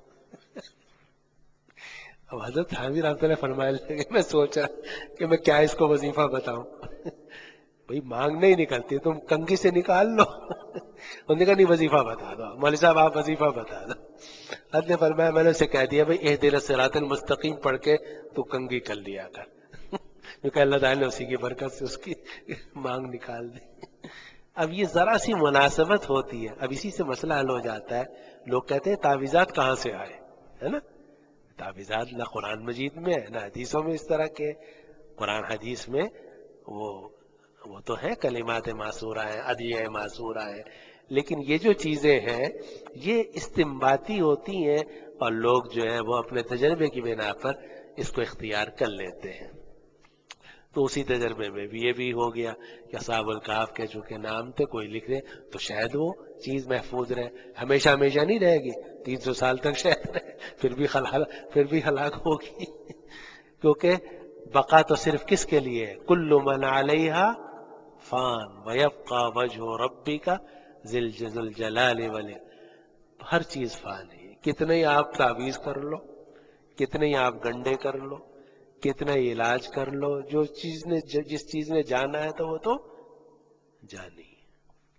اب حضرت تھانوی رحمۃ اللہ فرمانے لگے، میں سوچا کہ میں کیا اس کو وظیفہ بتاؤں، بھئی مانگ نہیں نکلتی تم کنگھی سے نکال لو۔ انہوں نے کہا نہیں وظیفہ بتا دو، مولوی صاحب آپ وظیفہ بتا دو۔ حضرت نے فرمایا میں نے اسے کہہ دیا بھئی اہدنا الصراط المستقیم پڑھ کے تو کنگھی کر لیا کر، کیونکہ اللہ تعالیٰ نے اسی کی برکت سے اس کی مانگ نکال دی۔ اب یہ ذرا سی مناسبت ہوتی ہے، اب اسی سے مسئلہ حل ہو جاتا ہے۔ لوگ کہتے ہیں تعویذات کہاں سے آئے، ہے نا؟ تعویذات نہ قرآن مجید میں ہے نہ حدیثوں میں اس طرح کے۔ قرآن حدیث میں وہ وہ تو ہیں کلمات معصورہ ہیں، ادعیہ معصورہ ہیں، لیکن یہ جو چیزیں ہیں یہ استنباطی ہوتی ہیں، اور لوگ جو ہے وہ اپنے تجربے کی بنا پر اس کو اختیار کر لیتے ہیں۔ تو اسی تجربے میں بھی یہ بھی ہو گیا کہ اصحاب الکہف کے چونکہ نام تھے، کوئی لکھ دے تو شاید وہ چیز محفوظ رہے، ہمیشہ ہمیشہ نہیں رہے گی، تین سو سال تک شاید رہے، پھر بھی خلال پھر بھی ہلاک ہوگی۔ کیونکہ بقا تو صرف کس کے لیے ہے؟ کل من علیہا فان ویبقى وجہ ربک ذی الجلال والاکرام، ہر چیز فانی ہے۔ کتنے ہی آپ تعویذ کر لو، کتنے ہی آپ گنڈے کر لو، کتنا ہی علاج کر لو، جو چیز نے جس چیز نے جانا ہے تو وہ تو جانی ہے۔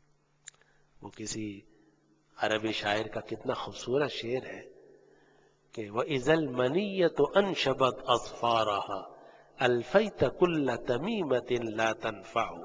وہ کسی عربی شاعر کا کتنا خوبصورت شعر ہے کہ وَإِذَا الْمَنِيَّةُ أَنْشَبَتْ أَظْفَارَهَا أَلْفَيْتَ كُلَّ تَمِيمَةٍ لَا تَنْفَعُ،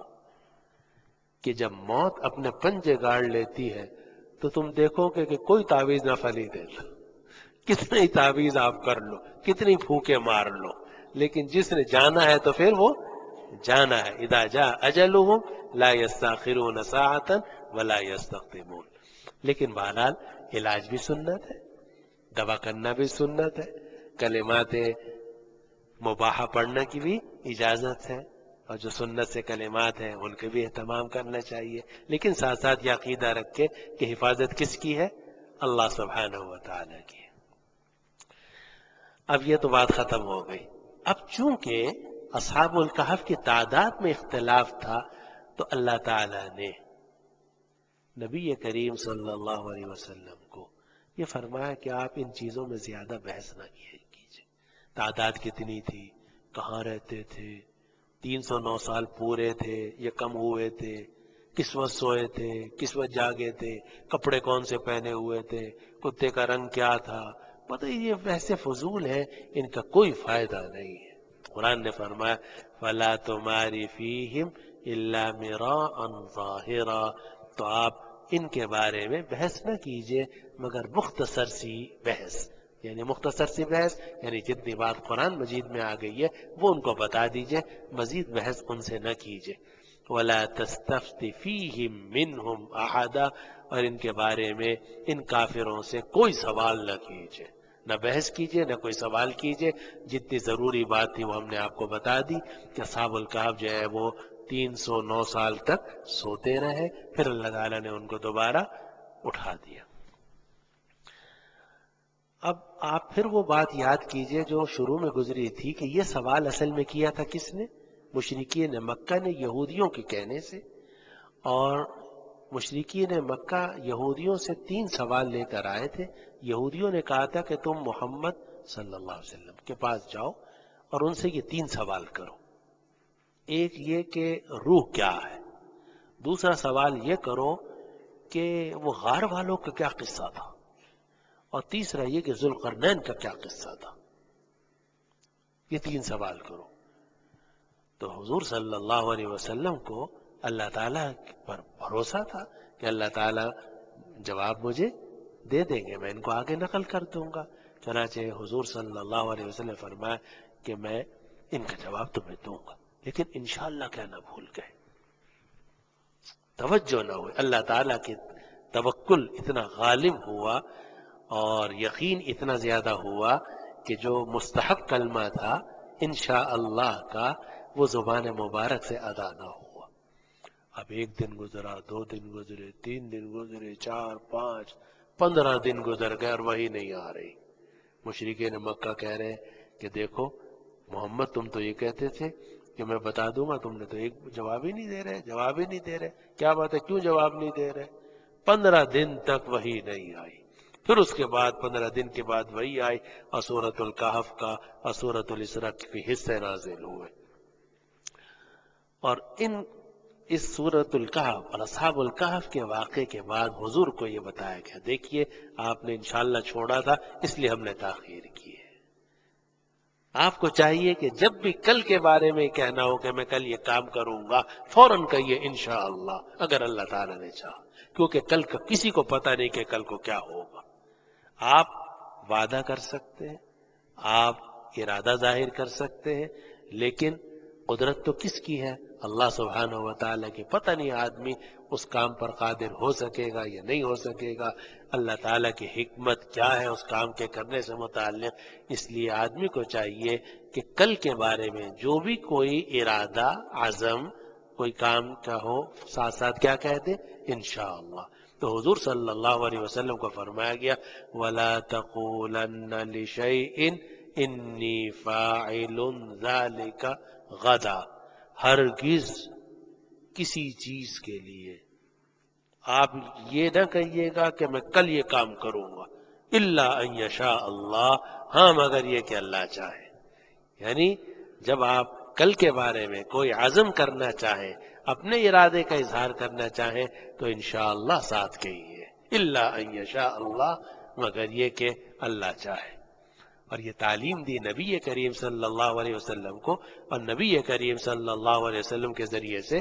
کہ جب موت اپنے پنجے گاڑ لیتی ہے تو تم دیکھو گے کہ کوئی تعویذ نفع نہیں دیتا، کتنی تعویذ آپ کر لو، کتنی پھوکے مار لو، لیکن جس نے جانا ہے تو پھر وہ جانا ہے۔ اذا جاء اجلهم لا يستاخرون ساعة ولا يستقدمون۔ لیکن بہرحال علاج بھی سنت ہے، دوا کرنا بھی سنت ہے، کلمات مباحہ پڑھنے کی بھی اجازت ہے، اور جو سنت سے کلمات ہیں ان کے بھی اہتمام کرنا چاہیے، لیکن ساتھ ساتھ یہ عقیدہ رکھ کے کہ حفاظت کس کی ہے؟ اللہ سبحانہ و تعالی کی۔ اب یہ تو بات ختم ہو گئی۔ اب چونکہ اصحاب الکہف کی تعداد میں اختلاف تھا تو اللہ تعالی نے نبی کریم صلی اللہ علیہ وسلم کو یہ فرمایا کہ آپ ان چیزوں میں زیادہ بحث نہ کیجیے. تعداد کتنی تھی، کہاں رہتے تھے، تین سو نو سال پورے تھے یا کم ہوئے تھے، کس وقت سوئے تھے، کس وقت جاگے تھے، کپڑے کون سے پہنے ہوئے تھے، کتے کا رنگ کیا تھا، پتہ یہ ویسے فضول ہے، ان کا کوئی فائدہ نہیں ہے. قرآن نے فرمایا فَلَا تُمَارِ فِيهِمْ إِلَّا مِرَاءً ظَاهِرًا، تو آپ ان کے بارے میں بحث نہ کیجئے مگر مختصر سی بحث. یعنی مختصر سی بحث یعنی جتنی بات قرآن مجید میں آ گئی ہے وہ ان کو بتا دیجئے، مزید بحث ان سے نہ کیجئے. وَلَا تَسْتَفْتِ فِيهِمْ مِنْهُمْ أَحَدًا، اور ان کے بارے میں ان کافروں سے کوئی سوال نہ کیجئے، نہ بحث کیجئے نہ کوئی سوال کیجئے. جتنی ضروری بات تھی وہ ہم نے آپ کو بتا دی کہ اصحاب الکہف جو ہے وہ تین سو نو سال تک سوتے رہے، پھر اللہ تعالیٰ نے ان کو دوبارہ اٹھا دیا. اب آپ پھر وہ بات یاد کیجئے جو شروع میں گزری تھی کہ یہ سوال اصل میں کیا تھا کس نے؟ مشرکین مکہ نے یہودیوں کے کہنے سے. اور مشرکین مکہ یہودیوں سے تین سوال لے کر آئے تھے. یہودیوں نے کہا تھا کہ تم محمد صلی اللہ علیہ وسلم کے پاس جاؤ اور ان سے یہ تین سوال کرو. ایک یہ کہ روح کیا ہے، دوسرا سوال یہ کرو کہ وہ غار والوں کا کیا قصہ تھا، اور تیسرا یہ کہ ذوالقرنین کا کیا قصہ تھا. یہ تین سوال کرو. تو حضور صلی اللہ علیہ وسلم کو اللہ تعالیٰ پر بھروسہ تھا کہ اللہ تعالیٰ جواب مجھے دے دیں گے، میں ان کو آگے نقل کر دوں گا. چنانچہ حضور صلی اللہ علیہ وسلم نے فرمایا کہ میں ان کا جواب تمہیں دوں گا، لیکن انشاءاللہ کیا نہ بھول گئے، توجہ نہ ہوئے. اللہ تعالیٰ کی توکل اتنا غالب ہوا اور یقین اتنا زیادہ ہوا کہ جو مستحب کلمہ تھا انشاءاللہ کا وہ زبان مبارک سے ادا نہ ہوا. اب ایک دن گزرا، دو دن گزرے، تین دن گزرے، چار پانچ پندرہ دن گزر گئے اور وہی نہیں آ رہی. مشرکین مکہ کہہ رہے کہ دیکھو محمد تم تو یہ کہتے تھے کہ میں بتا دوں گا، تم نے تو ایک جواب ہی نہیں دے رہے، جواب ہی نہیں دے رہے، کیا بات ہے، کیوں جواب نہیں دے رہے؟ پندرہ دن تک وہی نہیں آئی. پھر اس کے بعد پندرہ دن کے بعد وہی آئی اور سورۃ الکہف کا اور سورۃ الاسراء کے حصے نازل ہوئے. اور ان اس سورۃ الکہف اور اصحاب الکہف کے واقعے کے بعد حضور کو یہ بتایا گیا دیکھیے آپ نے انشاءاللہ چھوڑا تھا اس لیے ہم نے تاخیر کی ہے. آپ کو چاہیے کہ جب بھی کل کے بارے میں کہنا ہو کہ میں کل یہ کام کروں گا فوراً کہیے انشاءاللہ اگر اللہ تعالیٰ نے چاہا، کیونکہ کل کا کسی کو پتہ نہیں کہ کل کو کیا ہوگا. آپ وعدہ کر سکتے ہیں، آپ ارادہ ظاہر کر سکتے ہیں، لیکن قدرت تو کس کی ہے؟ اللہ سبحانہ و تعالیٰ کی. پتہ نہیں آدمی اس کام پر قادر ہو سکے گا یا نہیں ہو سکے گا، اللہ تعالیٰ کی حکمت کیا ہے اس کام کے کرنے سے متعلق. اس لیے آدمی کو چاہیے کہ کل کے بارے میں جو بھی کوئی ارادہ عزم کوئی کام کا ہو ساتھ ساتھ کیا کہہ دے انشاءاللہ. تو حضور صلی اللہ علیہ وسلم کو فرمایا گیا وَلَا تَقُولَنَّ لِشَيْءٍ إِنِّي فَاعِلٌ ذَلِكَ غَدًا، ہرگز کسی چیز کے لیے آپ یہ نہ کہیے گا کہ میں کل یہ کام کروں گا الا ان یشاء اللہ، ہاں مگر یہ کہ اللہ چاہے. یعنی جب آپ کل کے بارے میں کوئی عزم کرنا چاہیں، اپنے ارادے کا اظہار کرنا چاہیں تو انشاءاللہ ساتھ کہیے الا ان یشاء اللہ، مگر یہ کہ اللہ چاہے. اور یہ تعلیم دی نبی کریم صلی اللہ علیہ وسلم کو، اور نبی کریم صلی اللہ علیہ وسلم کے ذریعے سے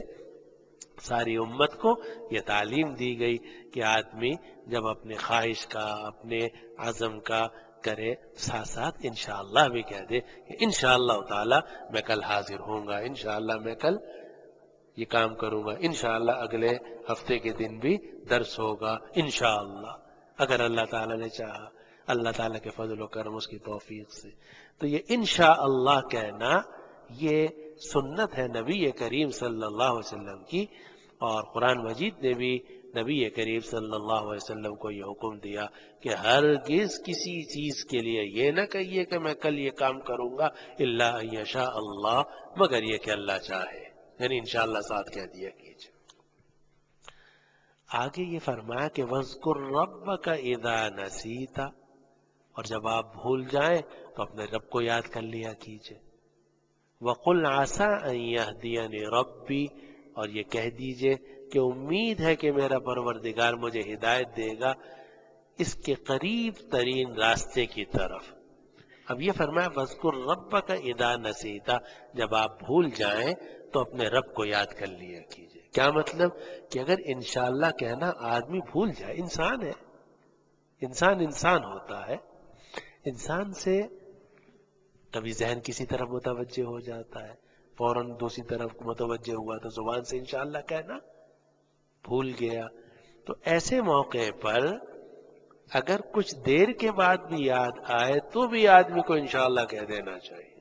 ساری امت کو یہ تعلیم دی گئی کہ آدمی جب اپنے خواہش کا اپنے عزم کا کرے ساتھ ساتھ انشاءاللہ بھی کہہ دے کہ انشاءاللہ تعالی میں کل حاضر ہوں گا، انشاءاللہ میں کل یہ کام کروں گا، انشاءاللہ اگلے ہفتے کے دن بھی درس ہوگا انشاءاللہ اگر اللہ تعالیٰ نے چاہا، اللہ تعالیٰ کے فضل و کرم اس کی توفیق سے. تو یہ انشاءاللہ کہنا یہ سنت ہے نبی کریم صلی اللہ علیہ وسلم کی، اور قرآن مجید نے بھی نبی کریم صلی اللہ علیہ وسلم کو یہ حکم دیا کہ ہرگز کسی چیز کے لیے یہ نہ کہیے کہ میں کل یہ کام کروں گا الا ان یشاء اللہ، مگر یہ کہ اللہ چاہے. یعنی انشاءاللہ ساتھ کہہ دیا کیجیے. آگے یہ فرمایا کہ وَاذْكُرْ رَبَّكَ إِذَا نَسِيتَ، اور جب آپ بھول جائیں تو اپنے رب کو یاد کر لیا کیجئے. وَقُلْ عَسَىٰ أَن يَهْدِيَنِ رَبِّي، اور یہ کہہ دیجئے کہ امید ہے کہ میرا پروردگار مجھے ہدایت دے گا اس کے قریب ترین راستے کی طرف. اب یہ فرمایا وَاذْكُرْ رَبَّكَ إِذَا نَسِيتَ، جب آپ بھول جائیں تو اپنے رب کو یاد کر لیا کیجئے. کیا مطلب کہ اگر انشاءاللہ کہنا آدمی بھول جائے، انسان ہے، انسان انسان ہوتا ہے، انسان سے کبھی ذہن کسی طرف متوجہ ہو جاتا ہے، فوراً دوسری طرف متوجہ ہوا تو زبان سے انشاءاللہ کہنا بھول گیا. تو ایسے موقع پر اگر کچھ دیر کے بعد بھی یاد آئے تو بھی آدمی کو انشاءاللہ کہہ دینا چاہیے.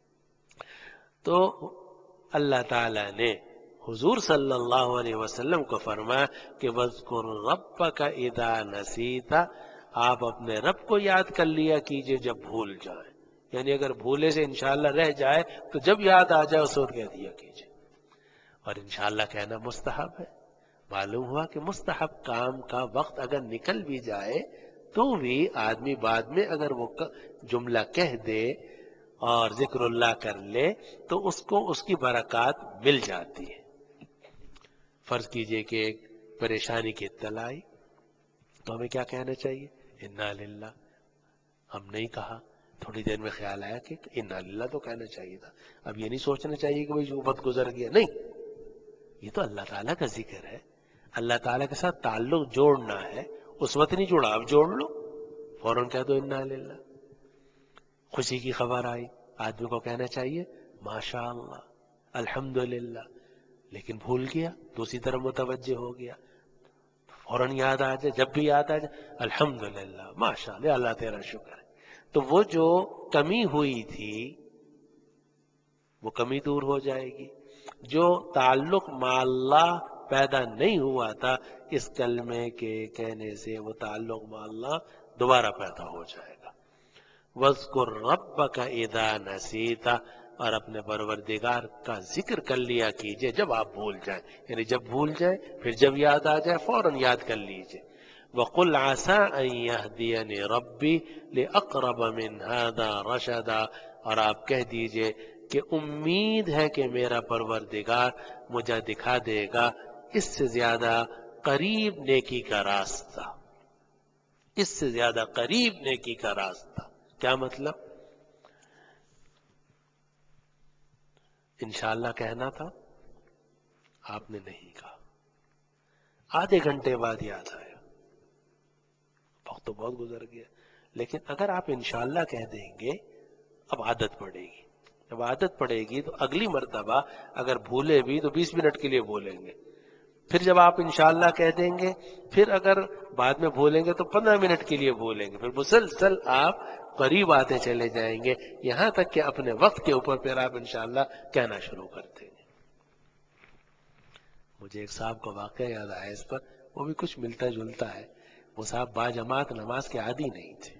تو اللہ تعالیٰ نے حضور صلی اللہ علیہ وسلم کو فرمایا کہ وَاذْكُرْ رَبَّكَ إِذَا نَسِيتَ، آپ اپنے رب کو یاد کر لیا کیجئے جب بھول جائیں. یعنی اگر بھولے سے انشاءاللہ رہ جائے تو جب یاد آ جائے اس وقت کہہ دیا کیجئے. اور انشاءاللہ کہنا مستحب ہے. معلوم ہوا کہ مستحب کام کا وقت اگر نکل بھی جائے تو بھی آدمی بعد میں اگر وہ جملہ کہہ دے اور ذکر اللہ کر لے تو اس کو اس کی برکات مل جاتی ہے. فرض کیجئے کہ ایک پریشانی کی اطلاع آئی تو ہمیں کیا کہنا چاہیے؟ انا للہ. ہم نہیں کہا، تھوڑی دیر میں خیال آیا کہ انا للہ تو کہنا چاہیے تھا. اب یہ نہیں سوچنا چاہیے کہ بھئی وقت گزر گیا، نہیں، یہ تو اللہ تعالیٰ کا ذکر ہے. اللہ تعالیٰ کے ساتھ تعلق جوڑنا ہے. اس وقت نہیں جوڑا، اب جوڑ لو، فوراً کہہ دو انا للہ. خوشی کی خبر آئی، آدمی کو کہنا چاہیے ماشاء اللہ، الحمدللہ، لیکن بھول گیا، دوسری طرف متوجہ ہو گیا. فوراً یاد آ جائے، جب بھی یاد آ جائے الحمدللہ، ماشاء اللہ، اللہ تیرا شکر ہے. تو وہ جو کمی ہوئی تھی وہ کمی دور ہو جائے گی. جو تعلق مع اللہ پیدا نہیں ہوا تھا اس کلمے کے کہنے سے، وہ تعلق مع اللہ دوبارہ پیدا ہو جائے گا. وَاذْكُرْ رَبَّكَ إِذَا نَسِيتَ، اور اپنے پروردگار کا ذکر کر لیا کیجئے جب آپ بھول جائیں. یعنی جب بھول جائیں پھر جب یاد آ جائے فوراً یاد کر لیجئے. وَقُلْ عَسَىٰ أَن يَهْدِيَنِ رَبِّي لِأَقْرَبَ مِنْ هَذَا رَشَدًا، اور آپ کہہ دیجئے کہ امید ہے کہ میرا پروردگار مجھے دکھا دے گا اس سے زیادہ قریب نیکی کا راستہ، اس سے زیادہ قریب نیکی کا راستہ. کیا مطلب؟ انشاءاللہ کہنا تھا، آپ نے نہیں کہا، آدھے گھنٹے بعد یاد آیا، وقت تو بہت گزر گیا. لیکن اگر آپ انشاءاللہ کہہ دیں گے اب عادت پڑے گی. جب عادت پڑے گی تو اگلی مرتبہ اگر بھولے بھی تو بیس منٹ کے لیے بھولیں گے. پھر جب آپ انشاءاللہ کہہ دیں گے پھر اگر بعد میں بھولیں گے تو پندرہ منٹ کے لیے بھولیں گے. پھر مسلسل آپ قریب آتے چلے جائیں گے یہاں تک کہ اپنے وقت کے اوپر پھر آپ انشاءاللہ کہنا شروع کر دیں گے. مجھے ایک صاحب کا واقعہ یاد آیا اس پر، وہ بھی کچھ ملتا جلتا ہے. وہ صاحب باجماعت نماز کے عادی نہیں تھے،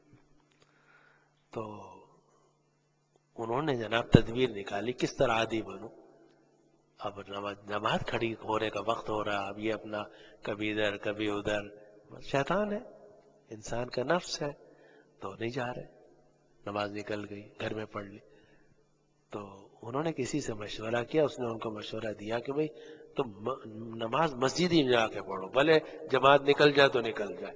تو انہوں نے جناب تدبیر نکالی کس طرح عادی بنوں. اب نماز کھڑی ہونے کا وقت ہو رہا، اب یہ اپنا کبھی ادھر کبھی ادھر، شیطان ہے، انسان کا نفس ہے، تو نہیں جا رہے. نماز نکل گئی، گھر میں پڑھ لی. تو انہوں نے کسی سے مشورہ کیا، اس نے ان کو مشورہ دیا کہ بھئی تم نماز مسجد ہی میں جا کے پڑھو، بھلے جماعت نکل جائے تو نکل جائے.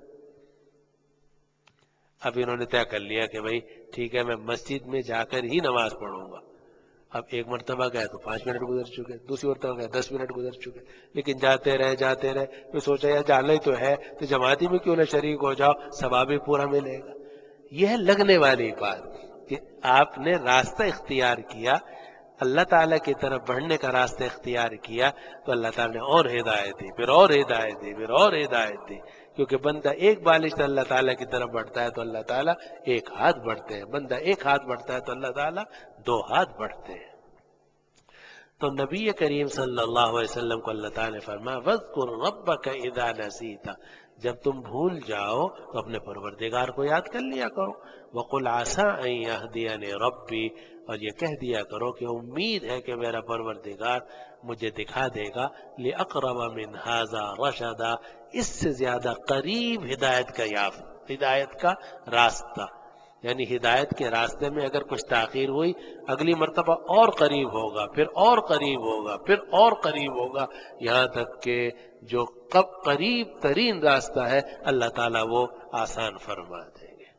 اب انہوں نے طے کر لیا کہ بھئی ٹھیک ہے میں مسجد میں جا کر ہی نماز پڑھوں گا. اب ایک مرتبہ گئے تو پانچ منٹ گزر چکے، دوسری مرتبہ گئے دس منٹ گزر چکے، لیکن جاتے رہے جاتے رہے. پھر سوچا یار جانا ہی تو ہے تو جماعتی میں کیوں نہ شریک ہو جاؤ، ثواب بھی پورا ملے گا. یہ ہے لگنے والی بات کہ آپ نے راستہ اختیار کیا، اللہ تعالیٰ کی طرف بڑھنے کا راستہ اختیار کیا تو اللہ تعالیٰ نے اور ہدایت دی، پھر اور ہدایت دی، پھر اور ہدایت دی. کیونکہ بندہ ایک بالش سے اللہ تعالیٰ کی طرف بڑھتا ہے تو اللہ تعالیٰ ایک ہاتھ بڑھتے ہیں، بندہ ایک ہاتھ بڑھتا ہے تو اللہ تعالیٰ دو ہاتھ بڑھتے ہیں. تو نبی کریم صلی اللہ علیہ وسلم کو اللہ تعالیٰ نے فرمایا وَاذْكُرْ رَبَّكَ إِذَا نَسِيتَ، جب تم بھول جاؤ تو اپنے پروردگار کو یاد کر لیا کرو. وَقُلْ عَسَىٰ أَن يَهْدِيَنِ رَبِّي، اور یہ کہہ دیا کرو کہ امید ہے کہ میرا پروردگار مجھے دکھا دے گا لِأَقْرَبَ مِنْ هَٰذَا رَشَدًا، اس سے زیادہ قریب ہدایت کا یافت، ہدایت کا راستہ. یعنی ہدایت کے راستے میں اگر کچھ تاخیر ہوئی، اگلی مرتبہ اور قریب ہوگا، پھر اور قریب ہوگا، پھر اور قریب ہوگا، یہاں تک کہ جو کب قریب ترین راستہ ہے اللہ تعالیٰ وہ آسان فرما دیں گے.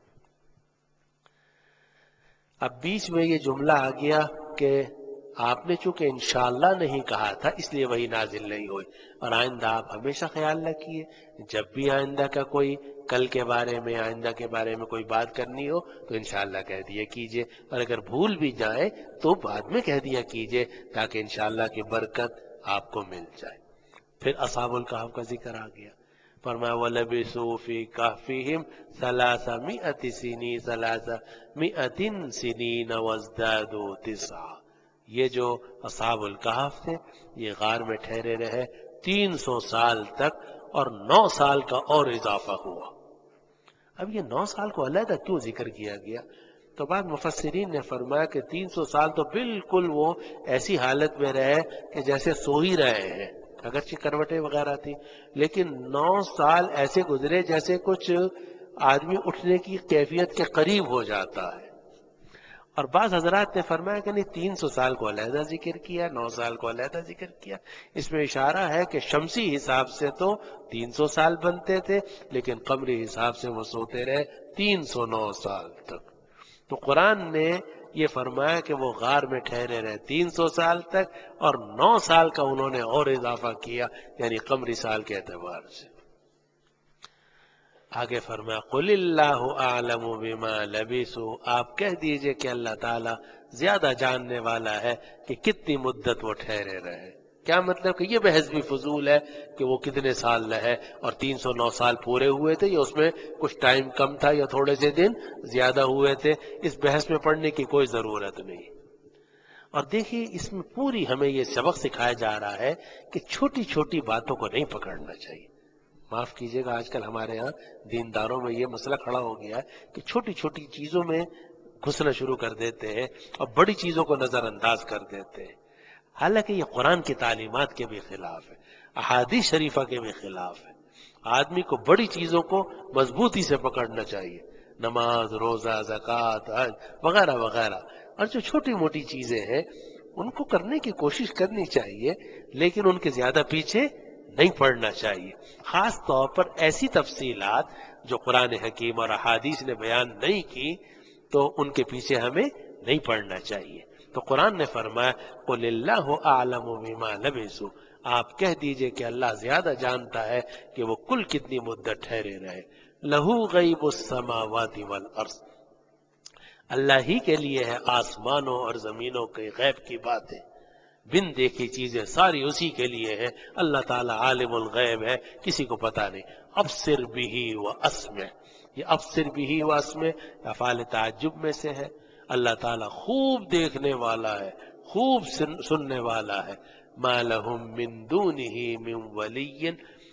اب بیچ میں یہ جملہ آ گیا کہ آپ نے چونکہ انشاءاللہ نہیں کہا تھا اس لیے وہی نازل نہیں ہوئی. اور آئندہ آپ ہمیشہ خیال رکھیے جب بھی آئندہ کا کوئی کل کے بارے میں، آئندہ کے بارے میں کوئی بات کرنی ہو تو انشاءاللہ کہہ دیا کیجئے، اور اگر بھول بھی جائیں تو بعد میں کہہ دیا کیجئے تاکہ انشاءاللہ کی برکت آپ کو مل جائے. پھر اصحاب الکہف کا ذکر آ گیا. فرمایا وَلَبِثُوا فِي كَهْفِهِمْ ثَلَاثَمِائَةِ سِنِينَ ثَلَاثَمِائَةٍ سِنِينَ وَازْدَادُوا تِسْعًا. یہ جو اصحاب الکہف تھے یہ غار میں ٹھہرے رہے تین سو سال تک، اور نو سال کا اور اضافہ ہوا. اب یہ نو سال کو علیحدہ کیوں ذکر کیا گیا؟ تو بعد مفسرین نے فرمایا کہ تین سو سال تو بالکل وہ ایسی حالت میں رہے کہ جیسے سو ہی رہے ہیں، اگرچہ کروٹیں وغیرہ تھی، لیکن نو سال ایسے گزرے جیسے کچھ آدمی اٹھنے کی کیفیت کے قریب ہو جاتا ہے. اور بعض حضرات نے فرمایا کہ نہیں، تین سو سال کو علیحدہ ذکر کیا، نو سال کو علیحدہ ذکر کیا. اس میں اشارہ ہے کہ شمسی حساب سے تو تین سو سال بنتے تھے، لیکن قمری حساب سے وہ سوتے رہے تین سو نو سال تک. تو قرآن نے یہ فرمایا کہ وہ غار میں ٹھہرے رہے تین سو سال تک، اور نو سال کا انہوں نے اور اضافہ کیا، یعنی قمری سال کے اعتبار سے. آگے فرمایا قُلِ اللَّهُ أَعْلَمُ بِمَا لَبِثُوا، آپ کہہ دیجئے کہ اللہ تعالیٰ زیادہ جاننے والا ہے کہ کتنی مدت وہ ٹھہرے رہے. کیا مطلب کہ یہ بحث بھی فضول ہے کہ وہ کتنے سال رہے اور تین سو نو سال پورے ہوئے تھے یا اس میں کچھ ٹائم کم تھا یا تھوڑے سے دن زیادہ ہوئے تھے. اس بحث میں پڑھنے کی کوئی ضرورت نہیں. اور دیکھیے اس میں پوری ہمیں یہ سبق سکھایا جا رہا ہے کہ چھوٹی چھوٹی باتوں کو نہیں پکڑنا چاہیے. معاف کیجیے گا، آج کل ہمارے ہاں دینداروں میں یہ مسئلہ کھڑا ہو گیا ہے کہ چھوٹی چھوٹی چیزوں میں گھسنا شروع کر دیتے ہیں اور بڑی چیزوں کو نظر انداز کر دیتے ہیں. حالانکہ یہ قرآن کی تعلیمات کے بھی خلاف ہے، احادیث شریفہ کے بھی خلاف ہے. آدمی کو بڑی چیزوں کو مضبوطی سے پکڑنا چاہیے، نماز، روزہ، زکوٰۃ، حج وغیرہ وغیرہ. اور جو چھوٹی موٹی چیزیں ہیں ان کو کرنے کی کوشش کرنی چاہیے، لیکن ان کے زیادہ پیچھے نہیں پڑنا چاہیے. خاص طور پر ایسی تفصیلات جو قرآن حکیم اور احادیث نے بیان نہیں کی تو ان کے پیچھے ہمیں نہیں پڑنا چاہیے. تو قرآن نے فرمایا قُلِ اللَّهُ أَعْلَمُ بِمَا لَبِثُوا، آپ کہہ دیجئے کہ اللہ زیادہ جانتا ہے کہ وہ کل کتنی مدت ٹھہرے رہے. لَهُ غَيْبُ السَّمَاوَاتِ وَالْأَرْضِ، اللہ ہی کے لیے ہے آسمانوں اور زمینوں کے غیب کی باتیں، بن دیکھی چیزیں ساری اسی کے لیے ہے. اللہ تعالیٰ عالم الغیب ہے، کسی کو پتہ نہیں. ابصر بہ واسمع، یہ ابصر بہ واسمع افعال تعجب میں سے ہے. اللہ تعالیٰ خوب دیکھنے والا ہے، خوب سننے والا ہے. ما لہم من دونہ من ولی،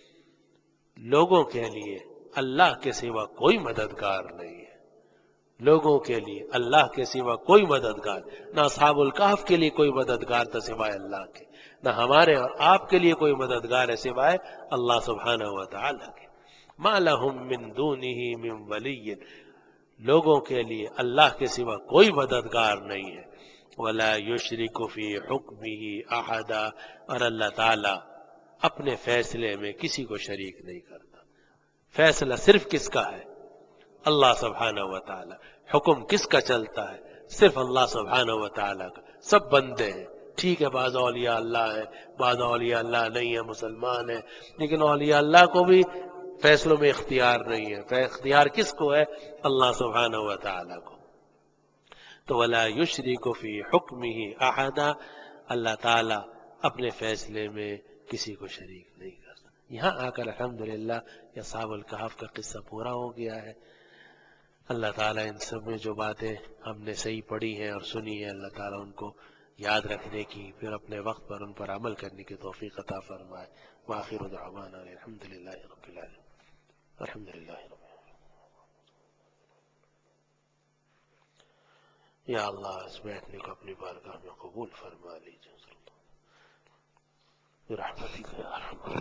لوگوں کے لیے اللہ کے سوا کوئی مددگار نہیں ہے. لوگوں کے لیے اللہ کے سوا کوئی مددگار، نہ اصحاب الکہف کے لیے کوئی مددگار تھا سوائے اللہ کے، نہ ہمارے اور آپ کے لیے کوئی مددگار ہے سوائے اللہ سبحانہ و تعالی کے. ما لہم من دونہ من ولی، لوگوں کے لیے اللہ کے سوا کوئی مددگار نہیں ہے. ولا یشرک فی حکمہ احدا، اور اللہ تعالی اپنے فیصلے میں کسی کو شریک نہیں کرتا. فیصلہ صرف کس کا ہے؟ اللہ سبحانہ و تعالی. حکم کس کا چلتا ہے؟ صرف اللہ سبحانہ و تعالی کا. سب بندے ہیں، ٹھیک ہے بعض اولیاء اللہ ہے، بعض اولیاء اللہ نہیں ہے، مسلمان ہیں، لیکن اولیاء اللہ کو بھی فیصلوں میں اختیار نہیں ہے. اختیار کس کو ہے؟ اللہ سبحانہ و تعالی کو. تو ولا یشرک فی حکمہ احدا، اللہ تعالی اپنے فیصلے میں کسی کو شریک نہیں کرتا. یہاں آ کر الحمدللہ یہ اصحاب الکہف کا قصہ پورا ہو گیا ہے. اللہ تعالیٰ ان سب میں جو باتیں ہم نے صحیح پڑھی ہیں اور سنی ہیں، اللہ تعالیٰ ان کو یاد رکھنے کی، پھر اپنے وقت پر ان پر عمل کرنے کی توفیق عطا فرمائے. وآخر دعوانا الحمدللہ رب العالمین. الحمدللہ رب العالمین۔ یا اللہ اس بیٹھنے کو اپنی بارگاہ میں قبول فرما لیجیے، برحمتک یا ارحم الراحمین۔